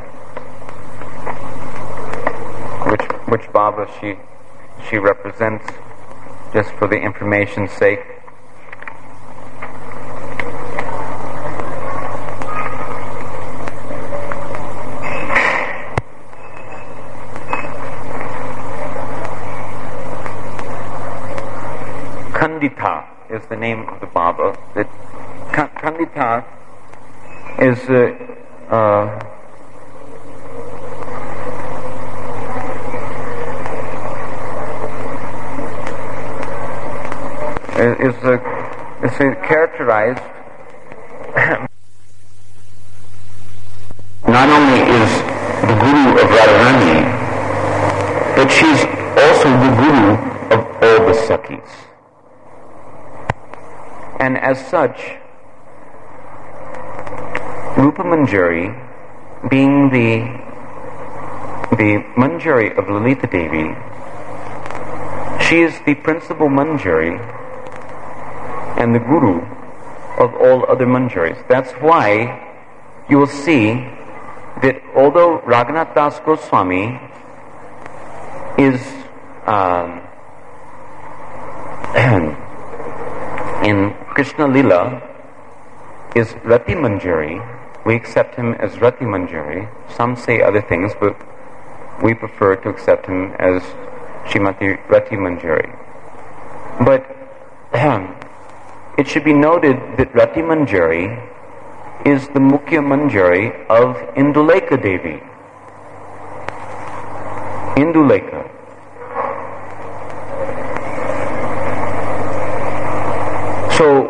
which Baba she represents, just for the information's sake. Khandita is the name of the Baba. Khandita is characterized. Not only is the Guru of Radharani, but she's also the Guru of all the Sakhis. And as such, Rupa Manjari, being the Manjari of Lalita Devi, she is the principal Manjari and the Guru of all other Manjaris. That's why you will see that although Raghunath Das Goswami is in Krishna Lila is Rati Manjari, we accept him as Rati Manjari. Some say other things, but we prefer to accept him as Srimati Rati Manjari. But it should be noted that Rati Manjari is the Mukhya Manjari of Indulekha Devi. Indulekha. So,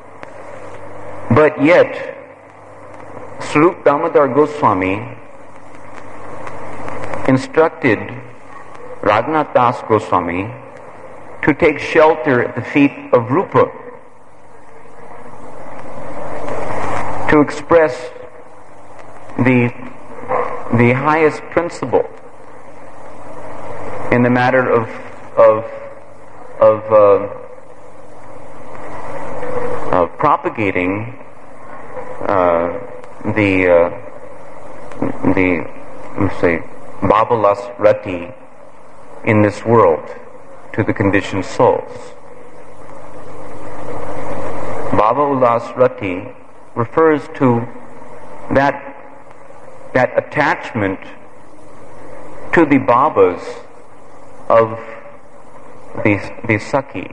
but yet, Swarup Damodar Goswami instructed Raghunath Das Goswami to take shelter at the feet of Rupa, to express the highest principle in the matter of propagating let's say, Babalas Rati in this world to the conditioned souls. Baba Ulas Rati refers to that attachment to the Babas of the Sakhi,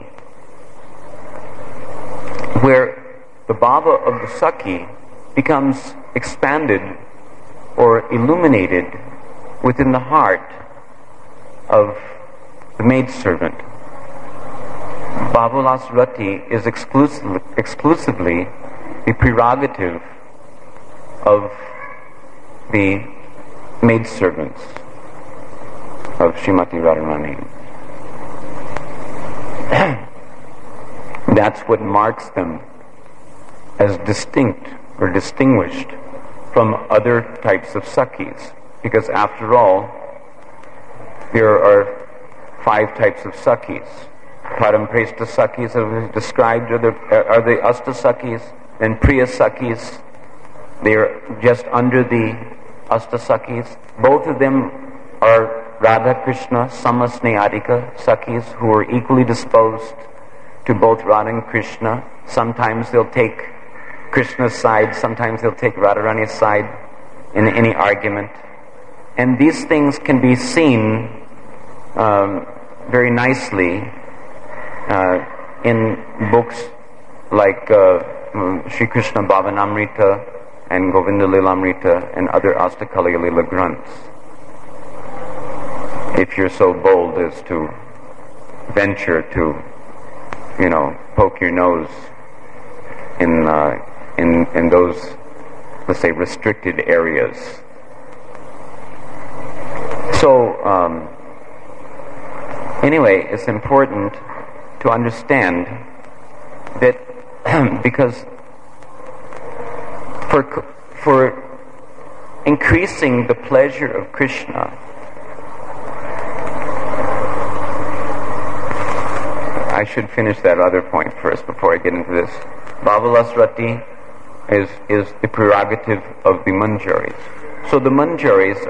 where the Baba of the Sakhi becomes expanded or illuminated within the heart of the maidservant. Babulas Rati is exclusively the prerogative of the maidservants of Srimati Radharani. That's what marks them as distinct or distinguished from other types of Sakhis. Because after all, there are 5 types of Sakhis. Parampreshta Sakhis are described, are the Asta Sakhis, and Priya Sakhis. They are just under the Asta Sakhis. Both of them are Radha Krishna Samasneyadika Sakhis who are equally disposed to both Radha and Krishna. Sometimes they'll take Krishna's side, sometimes they'll take Radharani's side in any argument. And these things can be seen very nicely in books like Sri Krishna Bhavanamrita and Govinda Lilamrita and other Astakala Lila Granths. If you're so bold as to venture to, poke your nose in those, let's say, restricted areas. So, anyway, it's important to understand that because for increasing the pleasure of Krishna, I should finish that other point first before I get into this. Bhavalasrati is the prerogative of the Manjaris. So the Manjaris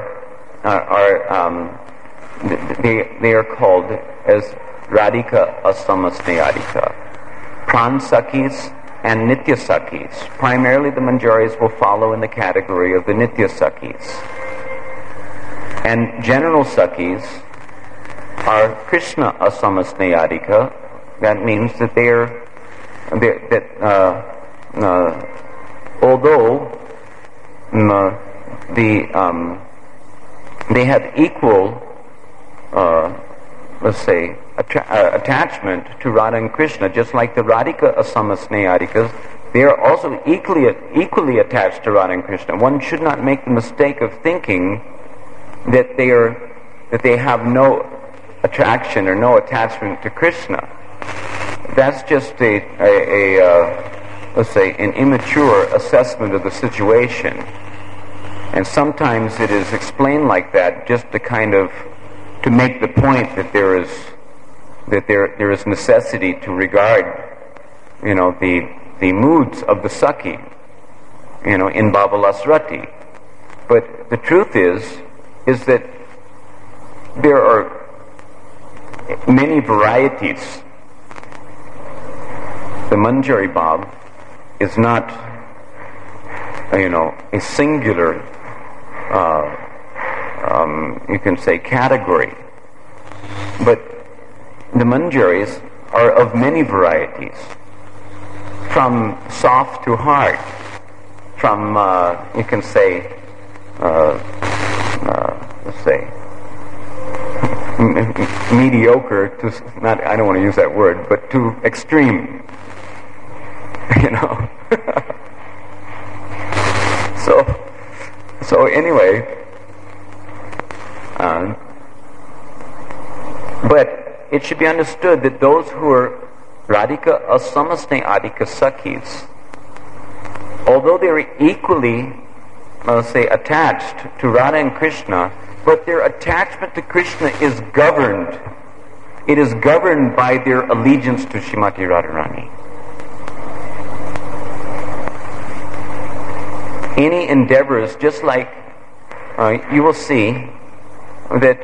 they are called as Radhika Asamasneyadika, Pran Sakhis and Nitya Sakhis. Primarily the Manjaris will follow in the category of the Nitya Sakhis. And general Sakhis are Krishna Asamasneyadika. That means that although they have equal, let's say, attachment to Radha and Krishna, just like the Radhika Asamasneyadikas, they are also equally attached to Radha and Krishna. One should not make the mistake of thinking that they have no attraction or no attachment to Krishna. That's just let's say, an immature assessment of the situation. And sometimes it is explained like that just to make the point that there is necessity to regard, the moods of the Sakhi, in Bhavalasrati. But the truth is that there are many varieties. The Manjari Bhav is not, a singular, you can say, category. But the Manjaris are of many varieties, from soft to hard, from, you can say, let's say, mediocre to, I don't want to use that word, but to extreme. So anyway, but it should be understood that those who are Radhika Asamasneyadika Sakhis, although they are equally, let's say, attached to Radha and Krishna, but their attachment to Krishna is governed. It is governed by their allegiance to Srimati Radharani. Any endeavors, just like you will see that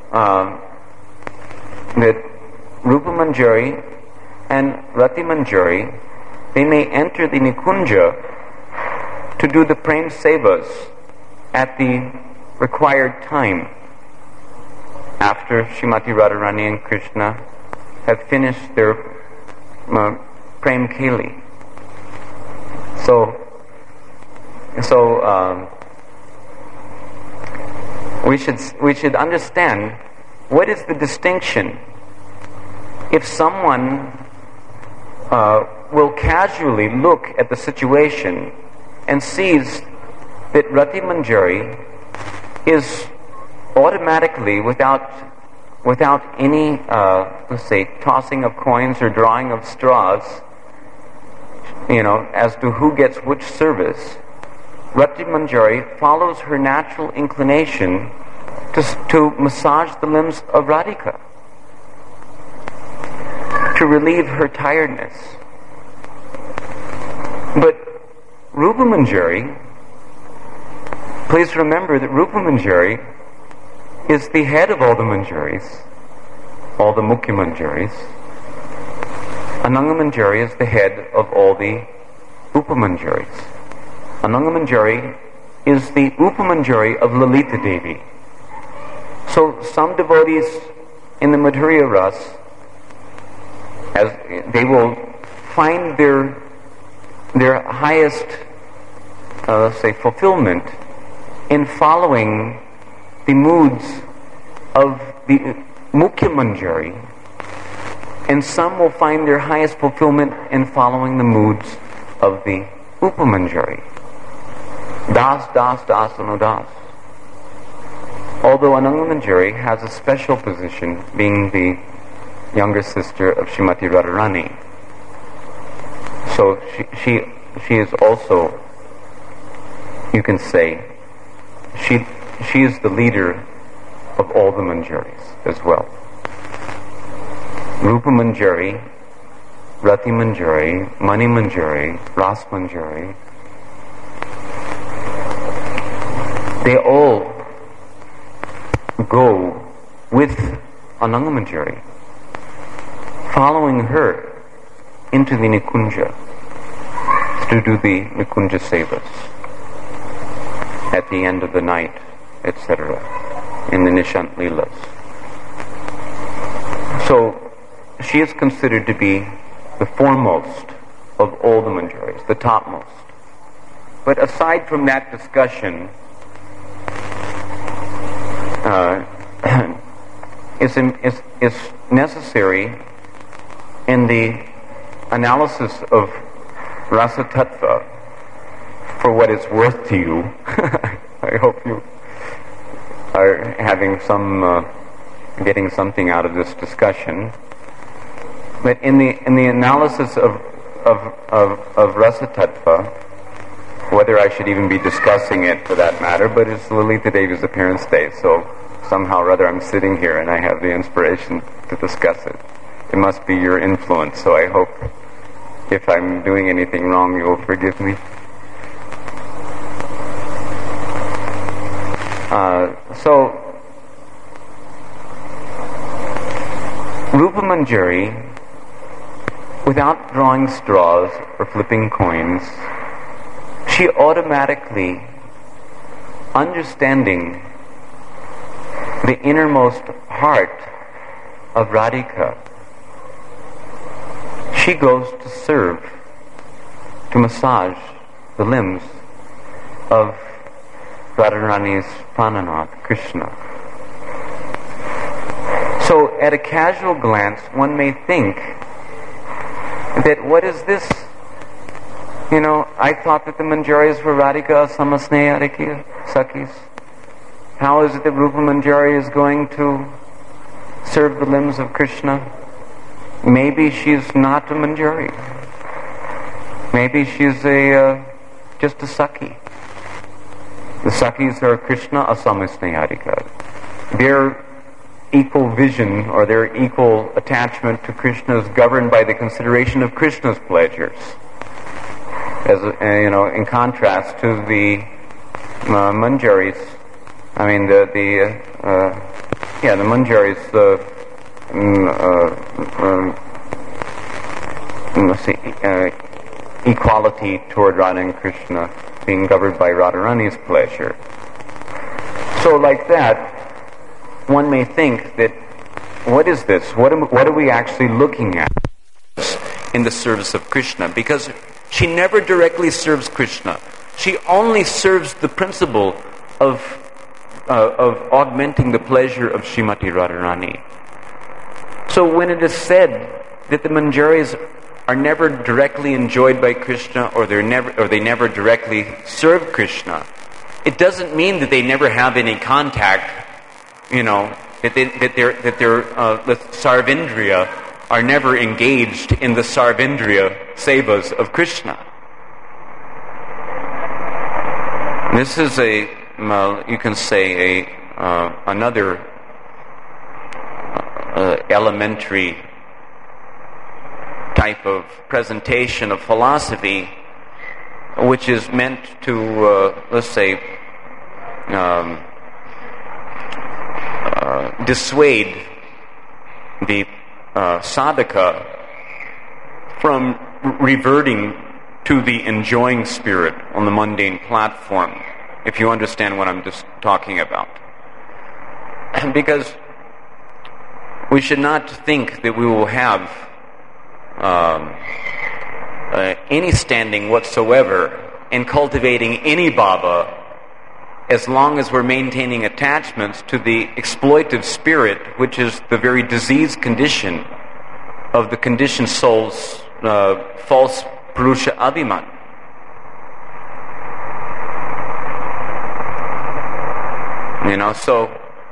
Rupa Manjari and Rati Manjari, they may enter the Nikunja to do the Prem Sevas at the required time after Srimati Radharani and Krishna have finished their Prem Keli. So we should understand what is the distinction. If someone will casually look at the situation and sees that Rati Manjari is automatically, without any, let's say, tossing of coins or drawing of straws, as to who gets which service, Rati Manjari follows her natural inclination to massage the limbs of Radhika, to relieve her tiredness. But Rupa Manjari, please remember that Rupa Manjari is the head of all the Manjaris, all the Mukhya Manjaris. Ananga Manjari is the head of all the Upamanjaris. Ananga Manjari is the Upamanjari of Lalita Devi. So some devotees in the Madhurya Ras, as they will find their highest, fulfillment in following the moods of the Mukhya Manjari, and some will find their highest fulfillment in following the moods of the Upamanjari. Das, das, das, and das. Although Ananga Manjari has a special position, being the younger sister of Srimati Radharani. So she is also, you can say, she is the leader of all the Manjaris as well. Rupa Manjari, Rati Manjari, Mani Manjari, Ras Manjari, they all go with Ananga Manjari, following her into the Nikunja to do the Nikunja Sevas at the end of the night, etc., in the Nishant Leelas. So she is considered to be the foremost of all the Manjaris, the topmost. But aside from that discussion, is necessary in the analysis of Rasa Tattva, for what it's worth to you. I hope you are having getting something out of this discussion. But in the analysis of Rasa Tattva, whether I should even be discussing it for that matter, but it's Lalita Devi's appearance day, so somehow or other I'm sitting here and I have the inspiration to discuss it. It must be your influence, so I hope if I'm doing anything wrong, you will forgive me. So, Rupa Manjari, without drawing straws or flipping coins, she automatically, understanding the innermost heart of Radhika, she goes to serve, to massage the limbs of Radharani's Prananath, Krishna. So at a casual glance, one may think that what is this? I thought that the Manjaris were Radhika Samasneya Sakis. How is it that Rupa Manjari is going to serve the limbs of Krishna? Maybe she's not a Manjari. Maybe she's just a Sakhi. The Sakhis are Krishna Asamasneyadika. Their equal vision or their equal attachment to Krishna is governed by the consideration of Krishna's pleasures. As in contrast to the Manjaris, the Manjaris, equality toward Radha and Krishna being governed by Radharani's pleasure. So like that, one may think that, what is this? What are we actually looking at in the service of Krishna? Because she never directly serves Krishna. She only serves the principle of augmenting the pleasure of Srimati Radharani. So when it is said that the Manjaris are never directly enjoyed by Krishna, or they never directly serve Krishna, it doesn't mean that they never have any contact. That their Sarvindriya are never engaged in the Sarvindriya sevas of Krishna. This is you can say another elementary type of presentation of philosophy, which is meant to, dissuade the sadhaka from reverting to the enjoying spirit on the mundane platform, if you understand what I'm just talking about. Because we should not think that we will have any standing whatsoever in cultivating any bhava as long as we're maintaining attachments to the exploitive spirit, which is the very diseased condition of the conditioned soul's false purusha abhiman. So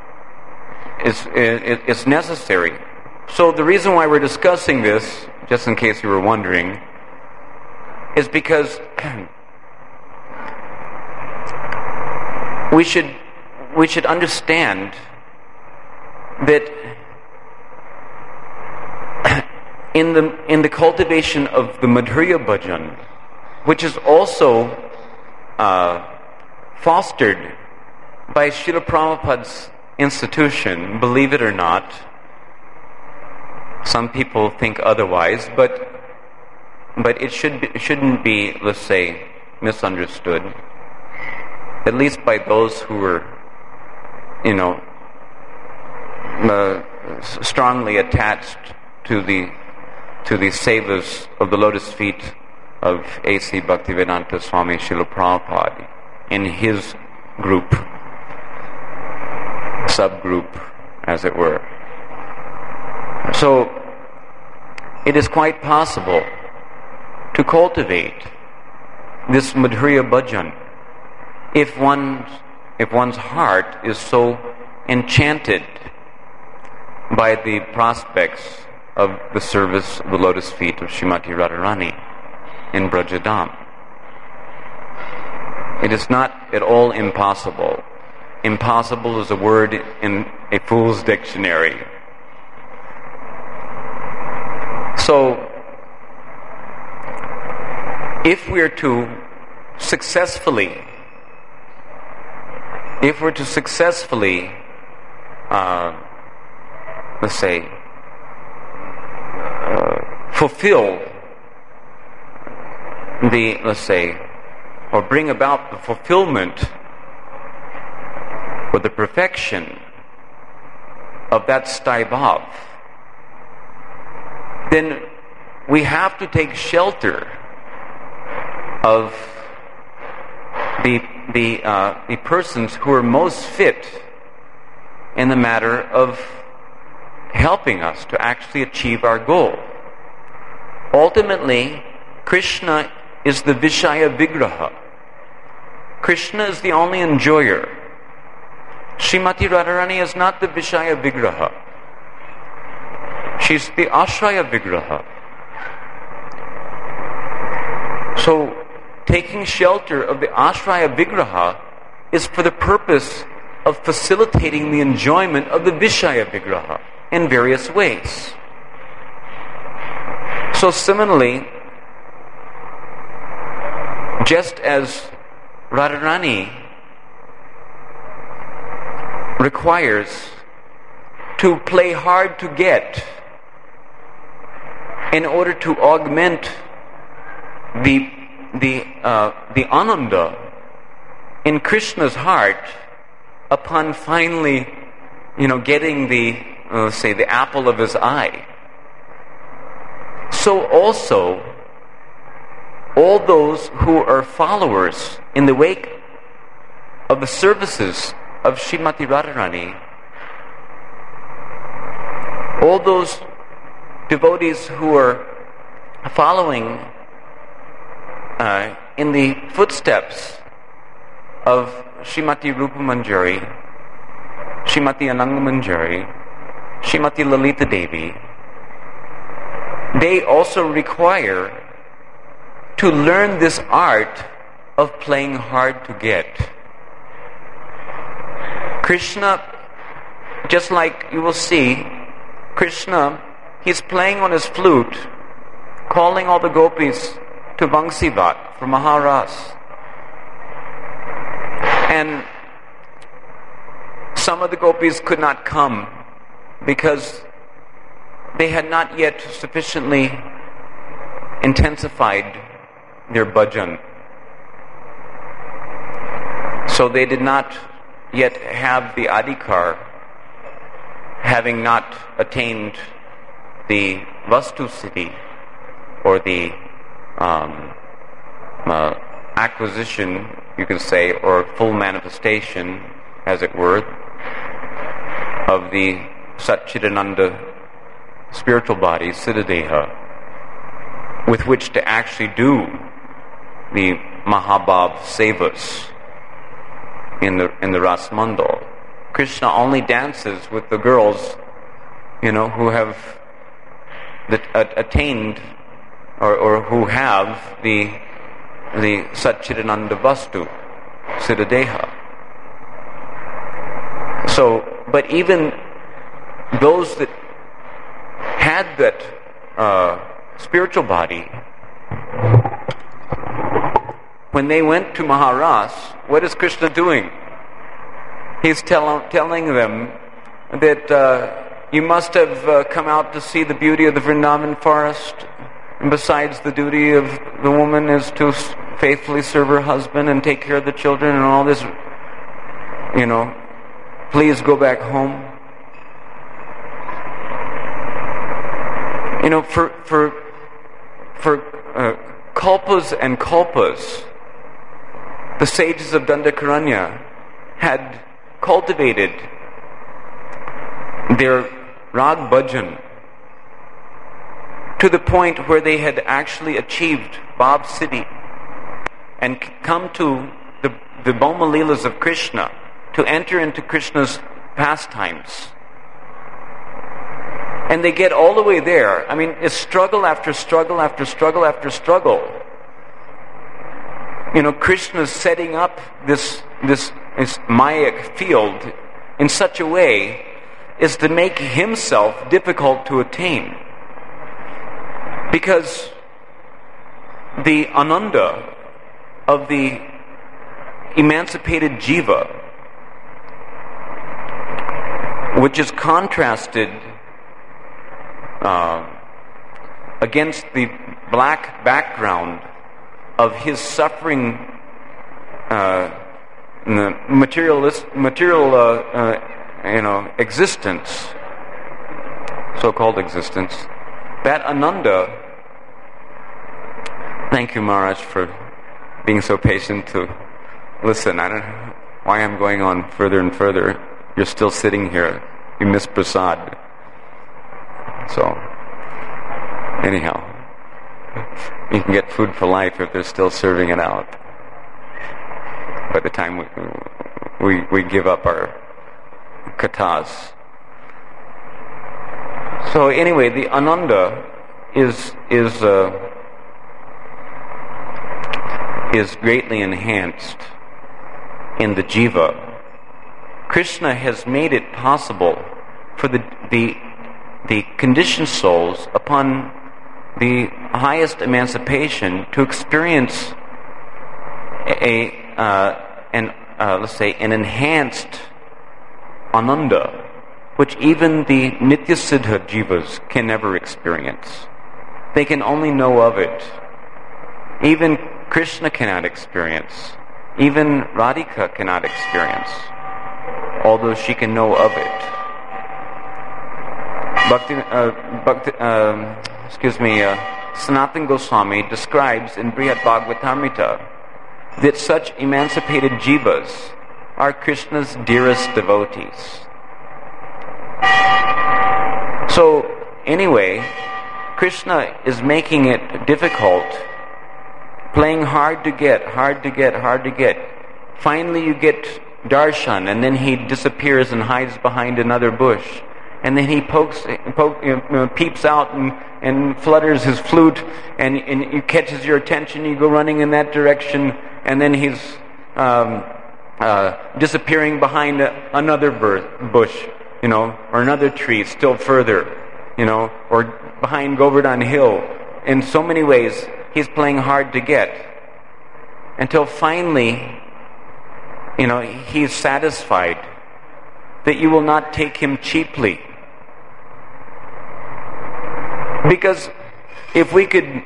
it's necessary. So the reason why we're discussing this, just in case you were wondering, is because we should understand that in the cultivation of the Madhurya Bhajan, which is also fostered by Srila Prabhupada's institution, believe it or not. Some people think otherwise, but it shouldn't be, let's say, misunderstood. At least by those who are, strongly attached to the sevas of the lotus feet of A.C. Bhaktivedanta Swami Srila Prabhupada in his group, subgroup, as it were. So, it is quite possible to cultivate this Madhurya Bhajan if one's heart is so enchanted by the prospects of the service of the lotus feet of Srimati Radharani in Brajadam. It is not at all impossible. Impossible is a word in a fool's dictionary. So, if we're to successfully, let's say, fulfill or bring about the fulfillment or the perfection of that staibhav, then we have to take shelter of the persons who are most fit in the matter of helping us to actually achieve our goal. Ultimately, Krishna is the Vishaya Vigraha. Krishna is the only enjoyer. Srimati Radharani is not the Vishaya Vigraha. She's the Ashraya Vigraha. So, taking shelter of the Ashraya Vigraha is for the purpose of facilitating the enjoyment of the Vishaya Vigraha in various ways. So similarly, just as Radharani requires to play hard to get in order to augment the ananda in Krishna's heart upon finally, getting the apple of his eye. So also, all those who are followers in the wake of the services of Srimati Radharani, all those devotees who are following in the footsteps of Srimati Rupa Manjari, Srimati Ananga Manjari, Srimati Lalita Devi, they also require to learn this art of playing hard to get. Krishna, just like you will see, Krishna, he's playing on his flute, calling all the gopis to Vangsivat for Maharas. And some of the gopis could not come because they had not yet sufficiently intensified their bhajan. So they did not yet have the adhikar, having not attained the vastu siddhi, or the acquisition, you can say, or full manifestation, as it were, of the Satchidananda spiritual body, Siddhadeha, with which to actually do the Mahabhav Sevas in the Ras Mandal. Krishna only dances with the girls, who have attained or who have the Satchidananda Vastu, Siddhadeha. So, but even those that had that spiritual body, when they went to Maharas, what is Krishna doing? He's telling them that you must have come out to see the beauty of the Vrindavan forest, and besides, the duty of the woman is to faithfully serve her husband and take care of the children and all this, please go back home. For kalpas and kalpas, the sages of Dandakaranya had cultivated their rag bhajan to the point where they had actually achieved Bhav Siddhi and come to the Bhoma Leelas of Krishna, to enter into Krishna's pastimes. And they get all the way there. I mean, it's struggle after struggle after struggle after struggle. Krishna's setting up this Mayic field in such a way as to make himself difficult to attain. Because the ananda of the emancipated jiva, which is contrasted against the black background of his suffering, material existence, so-called existence. That ananda. Thank you, Maharaj, for being so patient to listen. I don't know why I'm going on further and further. You're still sitting here. You miss prasad. So, anyhow, you can get food for life if they're still serving it out. By the time we give up our kathas. So anyway, the ananda is greatly enhanced in the jiva. Krishna has made it possible for the conditioned souls upon the highest emancipation to experience an enhanced ananda, which even the Nitya Siddha jivas can never experience. They can only know of it. Even Krishna cannot experience. Even Radhika cannot experience, although she can know of it. Sanatana Goswami describes in Brihad Bhagavatamrita that such emancipated jivas are Krishna's dearest devotees. So, anyway, Krishna is making it difficult, playing hard to get. Finally you get darshan, and then he disappears and hides behind another bush. And then he peeps out and flutters his flute, and it catches your attention, you go running in that direction, and then he's disappearing behind another bush, or another tree still further, or behind Govardhan Hill. In so many ways, he's playing hard to get, until finally, he's satisfied that you will not take him cheaply. Because if we could,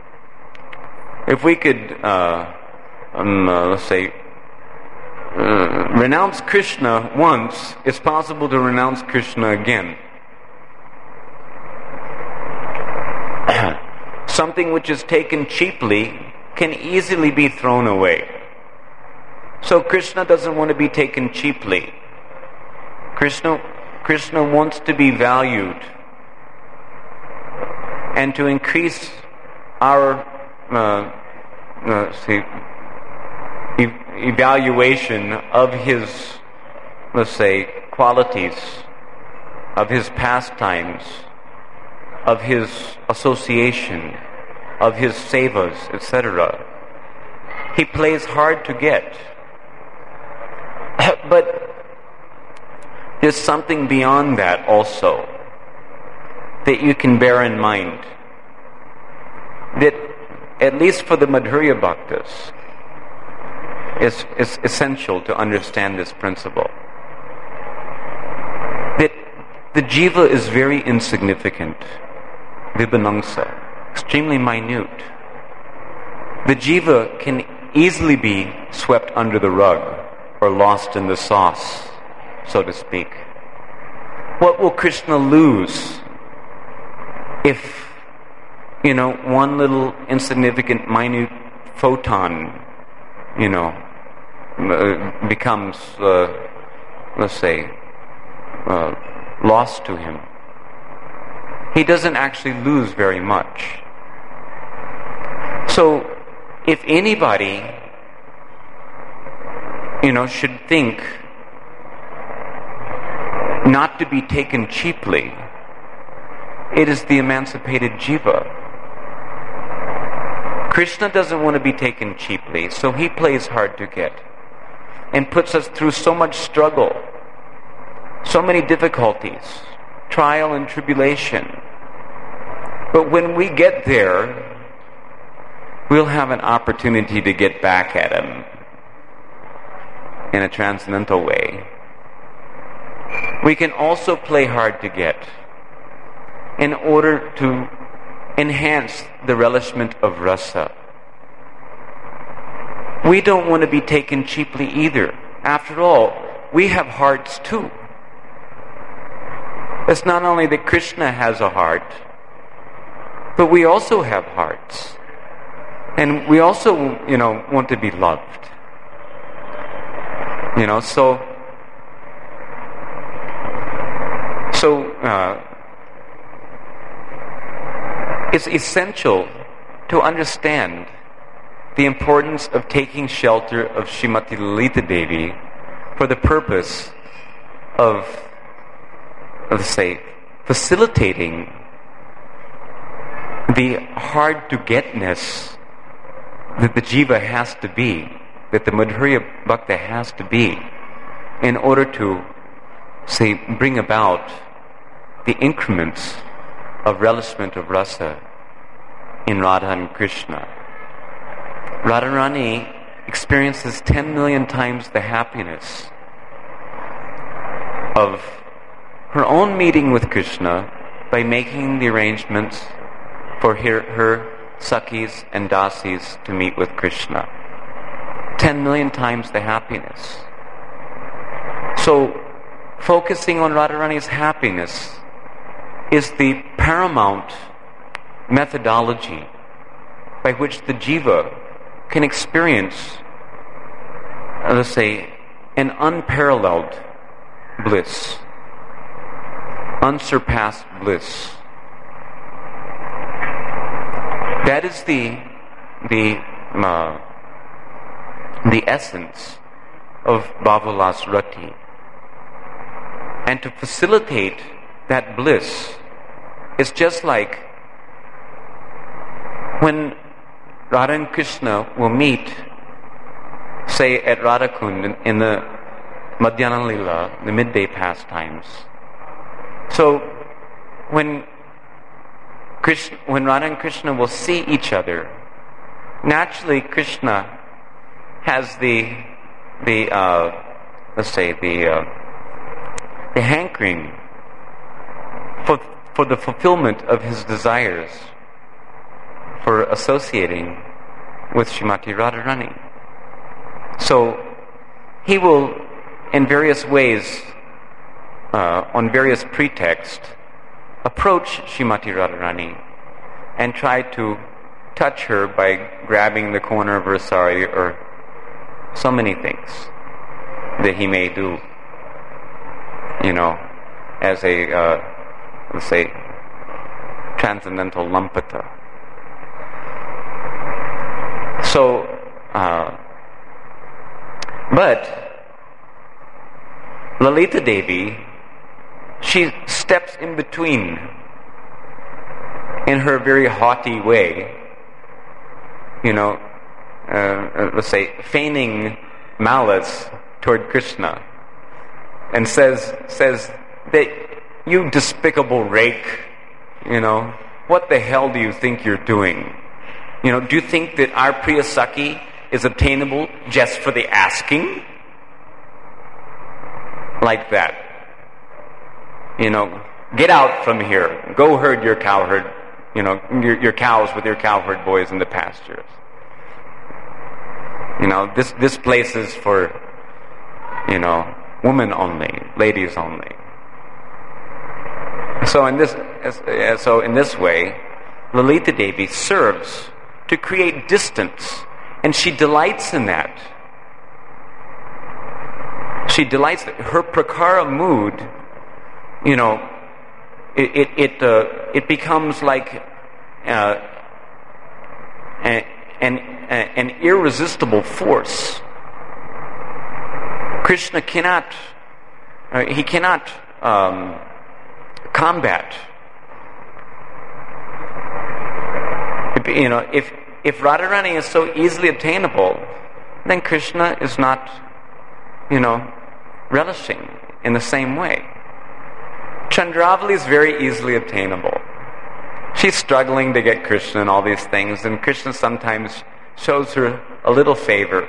let's say, renounce Krishna once, it's possible to renounce Krishna again. Something which is taken cheaply can easily be thrown away. So Krishna doesn't want to be taken cheaply. Krishna wants to be valued and to increase our evaluation of his, let's say, qualities, of his pastimes, of his association, of his sevas, etc. He plays hard to get. But there's something beyond that also that you can bear in mind. That, at least for the Madhurya Bhaktas, is essential to understand this principle. That the jiva is very insignificant, vibhanangsa, extremely minute. The jiva can easily be swept under the rug or lost in the sauce, so to speak. What will Krishna lose if, one little insignificant, minute photon, becomes, let's say, lost to him? He doesn't actually lose very much. So, if anybody, should think not to be taken cheaply, it is the emancipated jiva. Krishna doesn't want to be taken cheaply, so he plays hard to get and puts us through so much struggle, so many difficulties, trial and tribulation. But when we get there, we'll have an opportunity to get back at him in a transcendental way. We can also play hard to get in order to enhance the relishment of rasa. We don't want to be taken cheaply either. After all, we have hearts too. It's not only that Krishna has a heart, but we also have hearts. And we also, want to be loved. So it's essential to understand the importance of taking shelter of Srimati Lalita Devi for the purpose of, let's say, facilitating the hard-to-getness that the jiva has to be, that the Madhurya Bhakta has to be, in order to, say, bring about the increments of relishment of rasa in Radha and Krishna. Radharani experiences 10 million times the happiness of her own meeting with Krishna by making the arrangements for her Sakhis and Dasis to meet with Krishna. 10 million times the happiness. So, focusing on Radharani's happiness is the paramount methodology by which the jiva can experience, let's say, an unparalleled bliss, unsurpassed bliss. That is the essence of Bhavalas Rati. And to facilitate that bliss, it's just like when Radha and Krishna will meet, say at Radhakund in the Madhyana Lila, the midday pastimes. So when Radha and Krishna will see each other, naturally Krishna has the hankering for the fulfillment of his desires for associating with Srimati Radharani. So he will, in various ways, on various pretexts, approach Srimati Radharani and try to touch her by grabbing the corner of her sari or so many things that he may do, as a, let's say, transcendental lampata. So, but Lalita Devi, she steps in between in her very haughty way, let's say, feigning malice toward Krishna, and says that, you despicable rake, what the hell do you think you're doing? Do you think that our Priya Sakhi is obtainable just for the asking? Like that. Get out from here. Go herd your your cows with your cowherd boys in the pastures. This place is for, women only, ladies only. So in this way, Lalita Devi serves to create distance, and she delights in that. She delights in her prakara mood. It becomes like an irresistible force. Krishna cannot combat. If Radharani is so easily obtainable, then Krishna is not, relishing in the same way. Chandravali is very easily obtainable. She's struggling to get Krishna and all these things, and Krishna sometimes shows her a little favor.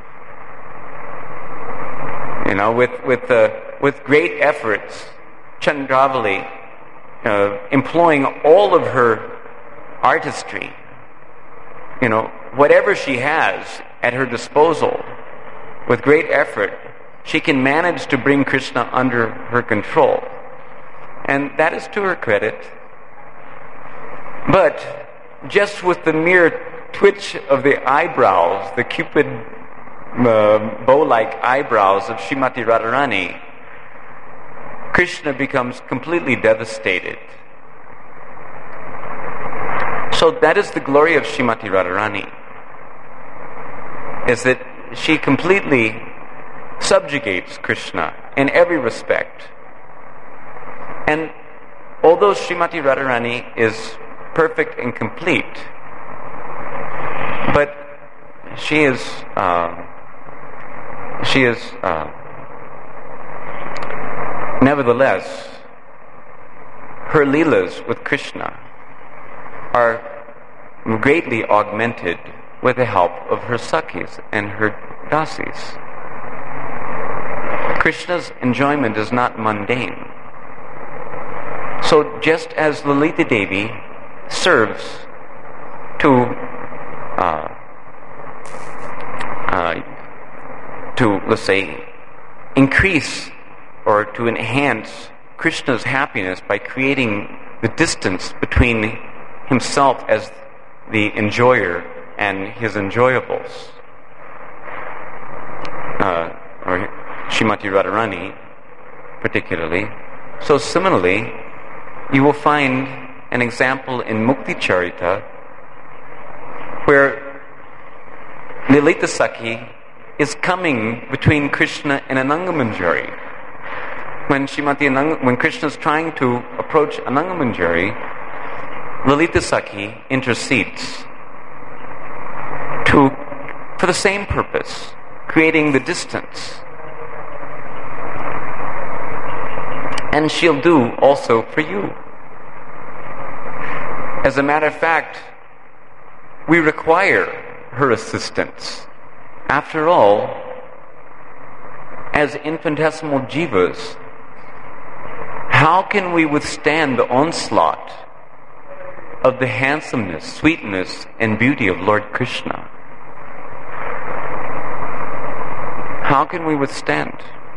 With great efforts, Chandravali, employing all of her artistry, whatever she has at her disposal, with great effort, she can manage to bring Krishna under her control. And that is to her credit. But just with the mere twitch of the eyebrows, the Cupid bow-like eyebrows of Srimati Radharani, Krishna becomes completely devastated. So that is the glory of Srimati Radharani, is that she completely subjugates Krishna in every respect. And although Srimati Radharani is perfect and complete, but she is nevertheless, her leelas with Krishna are greatly augmented with the help of her sakhis and her dasis. Krishna's enjoyment is not mundane. So just as Lalita Devi serves to let's say, increase or to enhance Krishna's happiness by creating the distance between himself as the enjoyer and his enjoyables, or Srimati Radharani particularly. So similarly, you will find an example in Mukti Charita where Lalita Sakhi is coming between Krishna and Anangamanjari. When Krishna is trying to approach Anangamanjari, Lalita Sakhi intercedes for the same purpose, creating the distance. And she'll do also for you. As a matter of fact, we require her assistance. After all, as infinitesimal jivas, how can we withstand the onslaught of the handsomeness, sweetness, and beauty of Lord Krishna? How can we withstand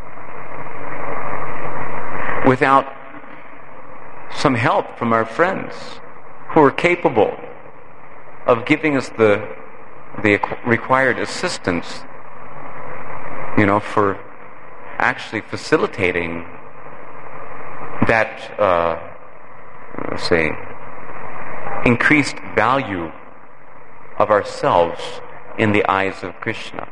without some help from our friends who are capable of giving us the required assistance, for actually facilitating that, let's say, increased value of ourselves in the eyes of Krishna.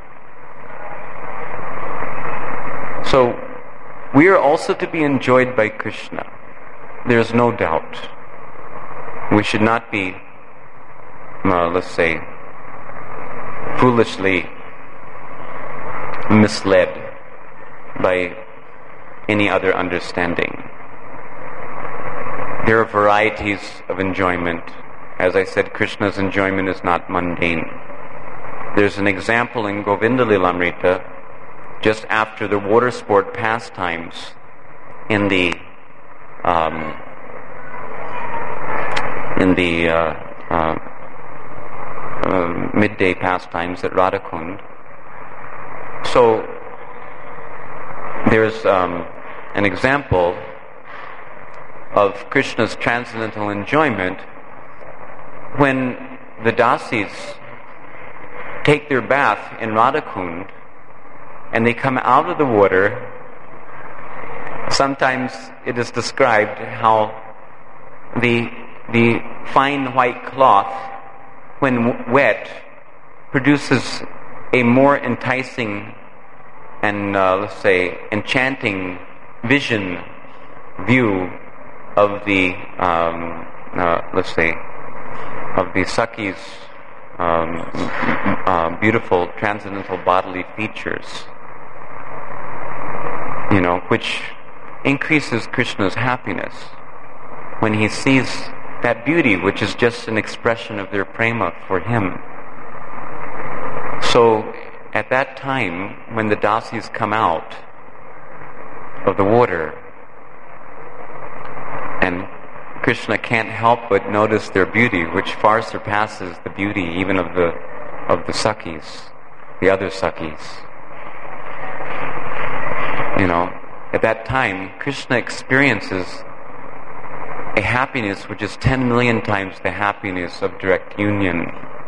So, we are also to be enjoyed by Krishna. There is no doubt. We should not be, let's say, foolishly misled by any other understanding. There are varieties of enjoyment. As I said, Krishna's enjoyment is not mundane. There's an example in Govinda Lilamrita, just after the water sport pastimes in the midday pastimes at Radhakund. So there's an example of Krishna's transcendental enjoyment when the dasis take their bath in Radhakund and they come out of the water. Sometimes it is described how the fine white cloth, when wet, produces a more enticing and, let's say, enchanting view of the, let's say, of the Sakhi's beautiful transcendental bodily features, which increases Krishna's happiness when he sees that beauty, which is just an expression of their prema for him. So, at that time, when the dasis come out of the water, and Krishna can't help but notice their beauty, which far surpasses the beauty even of the Sakhis, the other Sakhis. At that time, Krishna experiences a happiness which is 10 million times the happiness of direct union.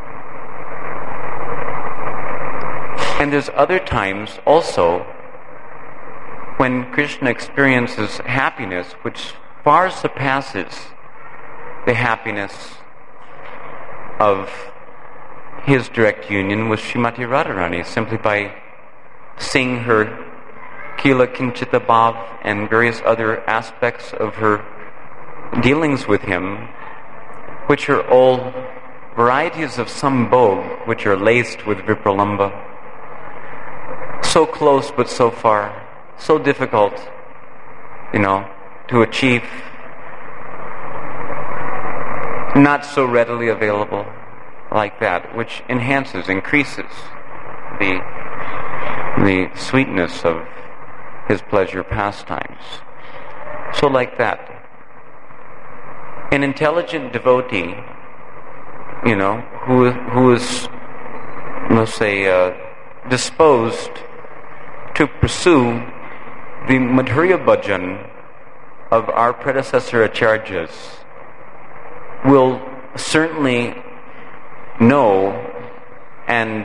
And there's other times also when Krishna experiences happiness which far surpasses the happiness of his direct union with Srimati Radharani, simply by seeing her Kila Kinchita Bhav and various other aspects of her dealings with him, which are all varieties of sambhog, which are laced with vipralamba. So close but so far, so difficult, to achieve, not so readily available like that, which increases the sweetness of his pleasure pastimes. So like that. An intelligent devotee, who is, let's say, disposed to pursue the Madhurya Bhajan of our predecessor acharyas, will certainly know and,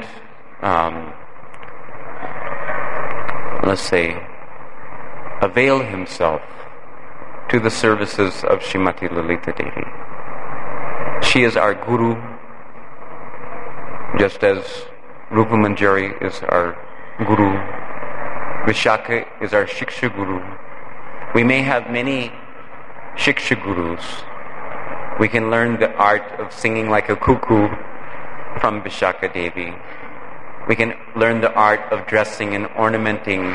let's say, avail himself to the services of Srimati Lalita Devi. She is our guru, just as Rupa Manjari is our guru. Vishaka is our Shiksha guru. We may have many Shiksha gurus. We can learn the art of singing like a cuckoo from Vishaka Devi. We can learn the art of dressing and ornamenting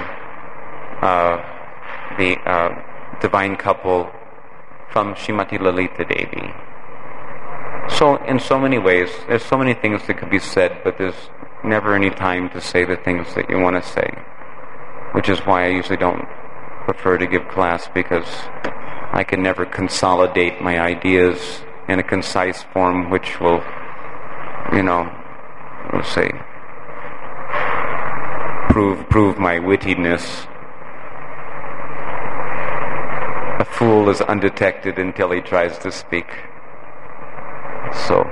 the divine couple from Srimati Lalita Devi. So in so many ways, there's so many things that could be said, but there's never any time to say the things that you want to say, which is why I usually don't prefer to give class, because I can never consolidate my ideas in a concise form which will, we'll say, prove my wittiness. A fool is undetected until he tries to speak. So,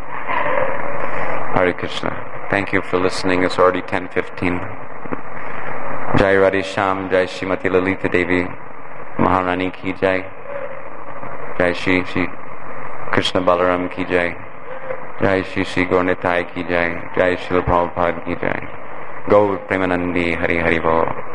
Hare Krishna. Thank you for listening. It's already 10:15. Jai Radhe Shyam, Jai Srimati Lalita Devi Maharani ki Jai. Jai Shri Krishna Balaram ki Jai. Jai Shri Gaur Nitai ki Jai. Jai Srila Prabhupada ki Jai. Gaur Premanandi Hari Hari Bol.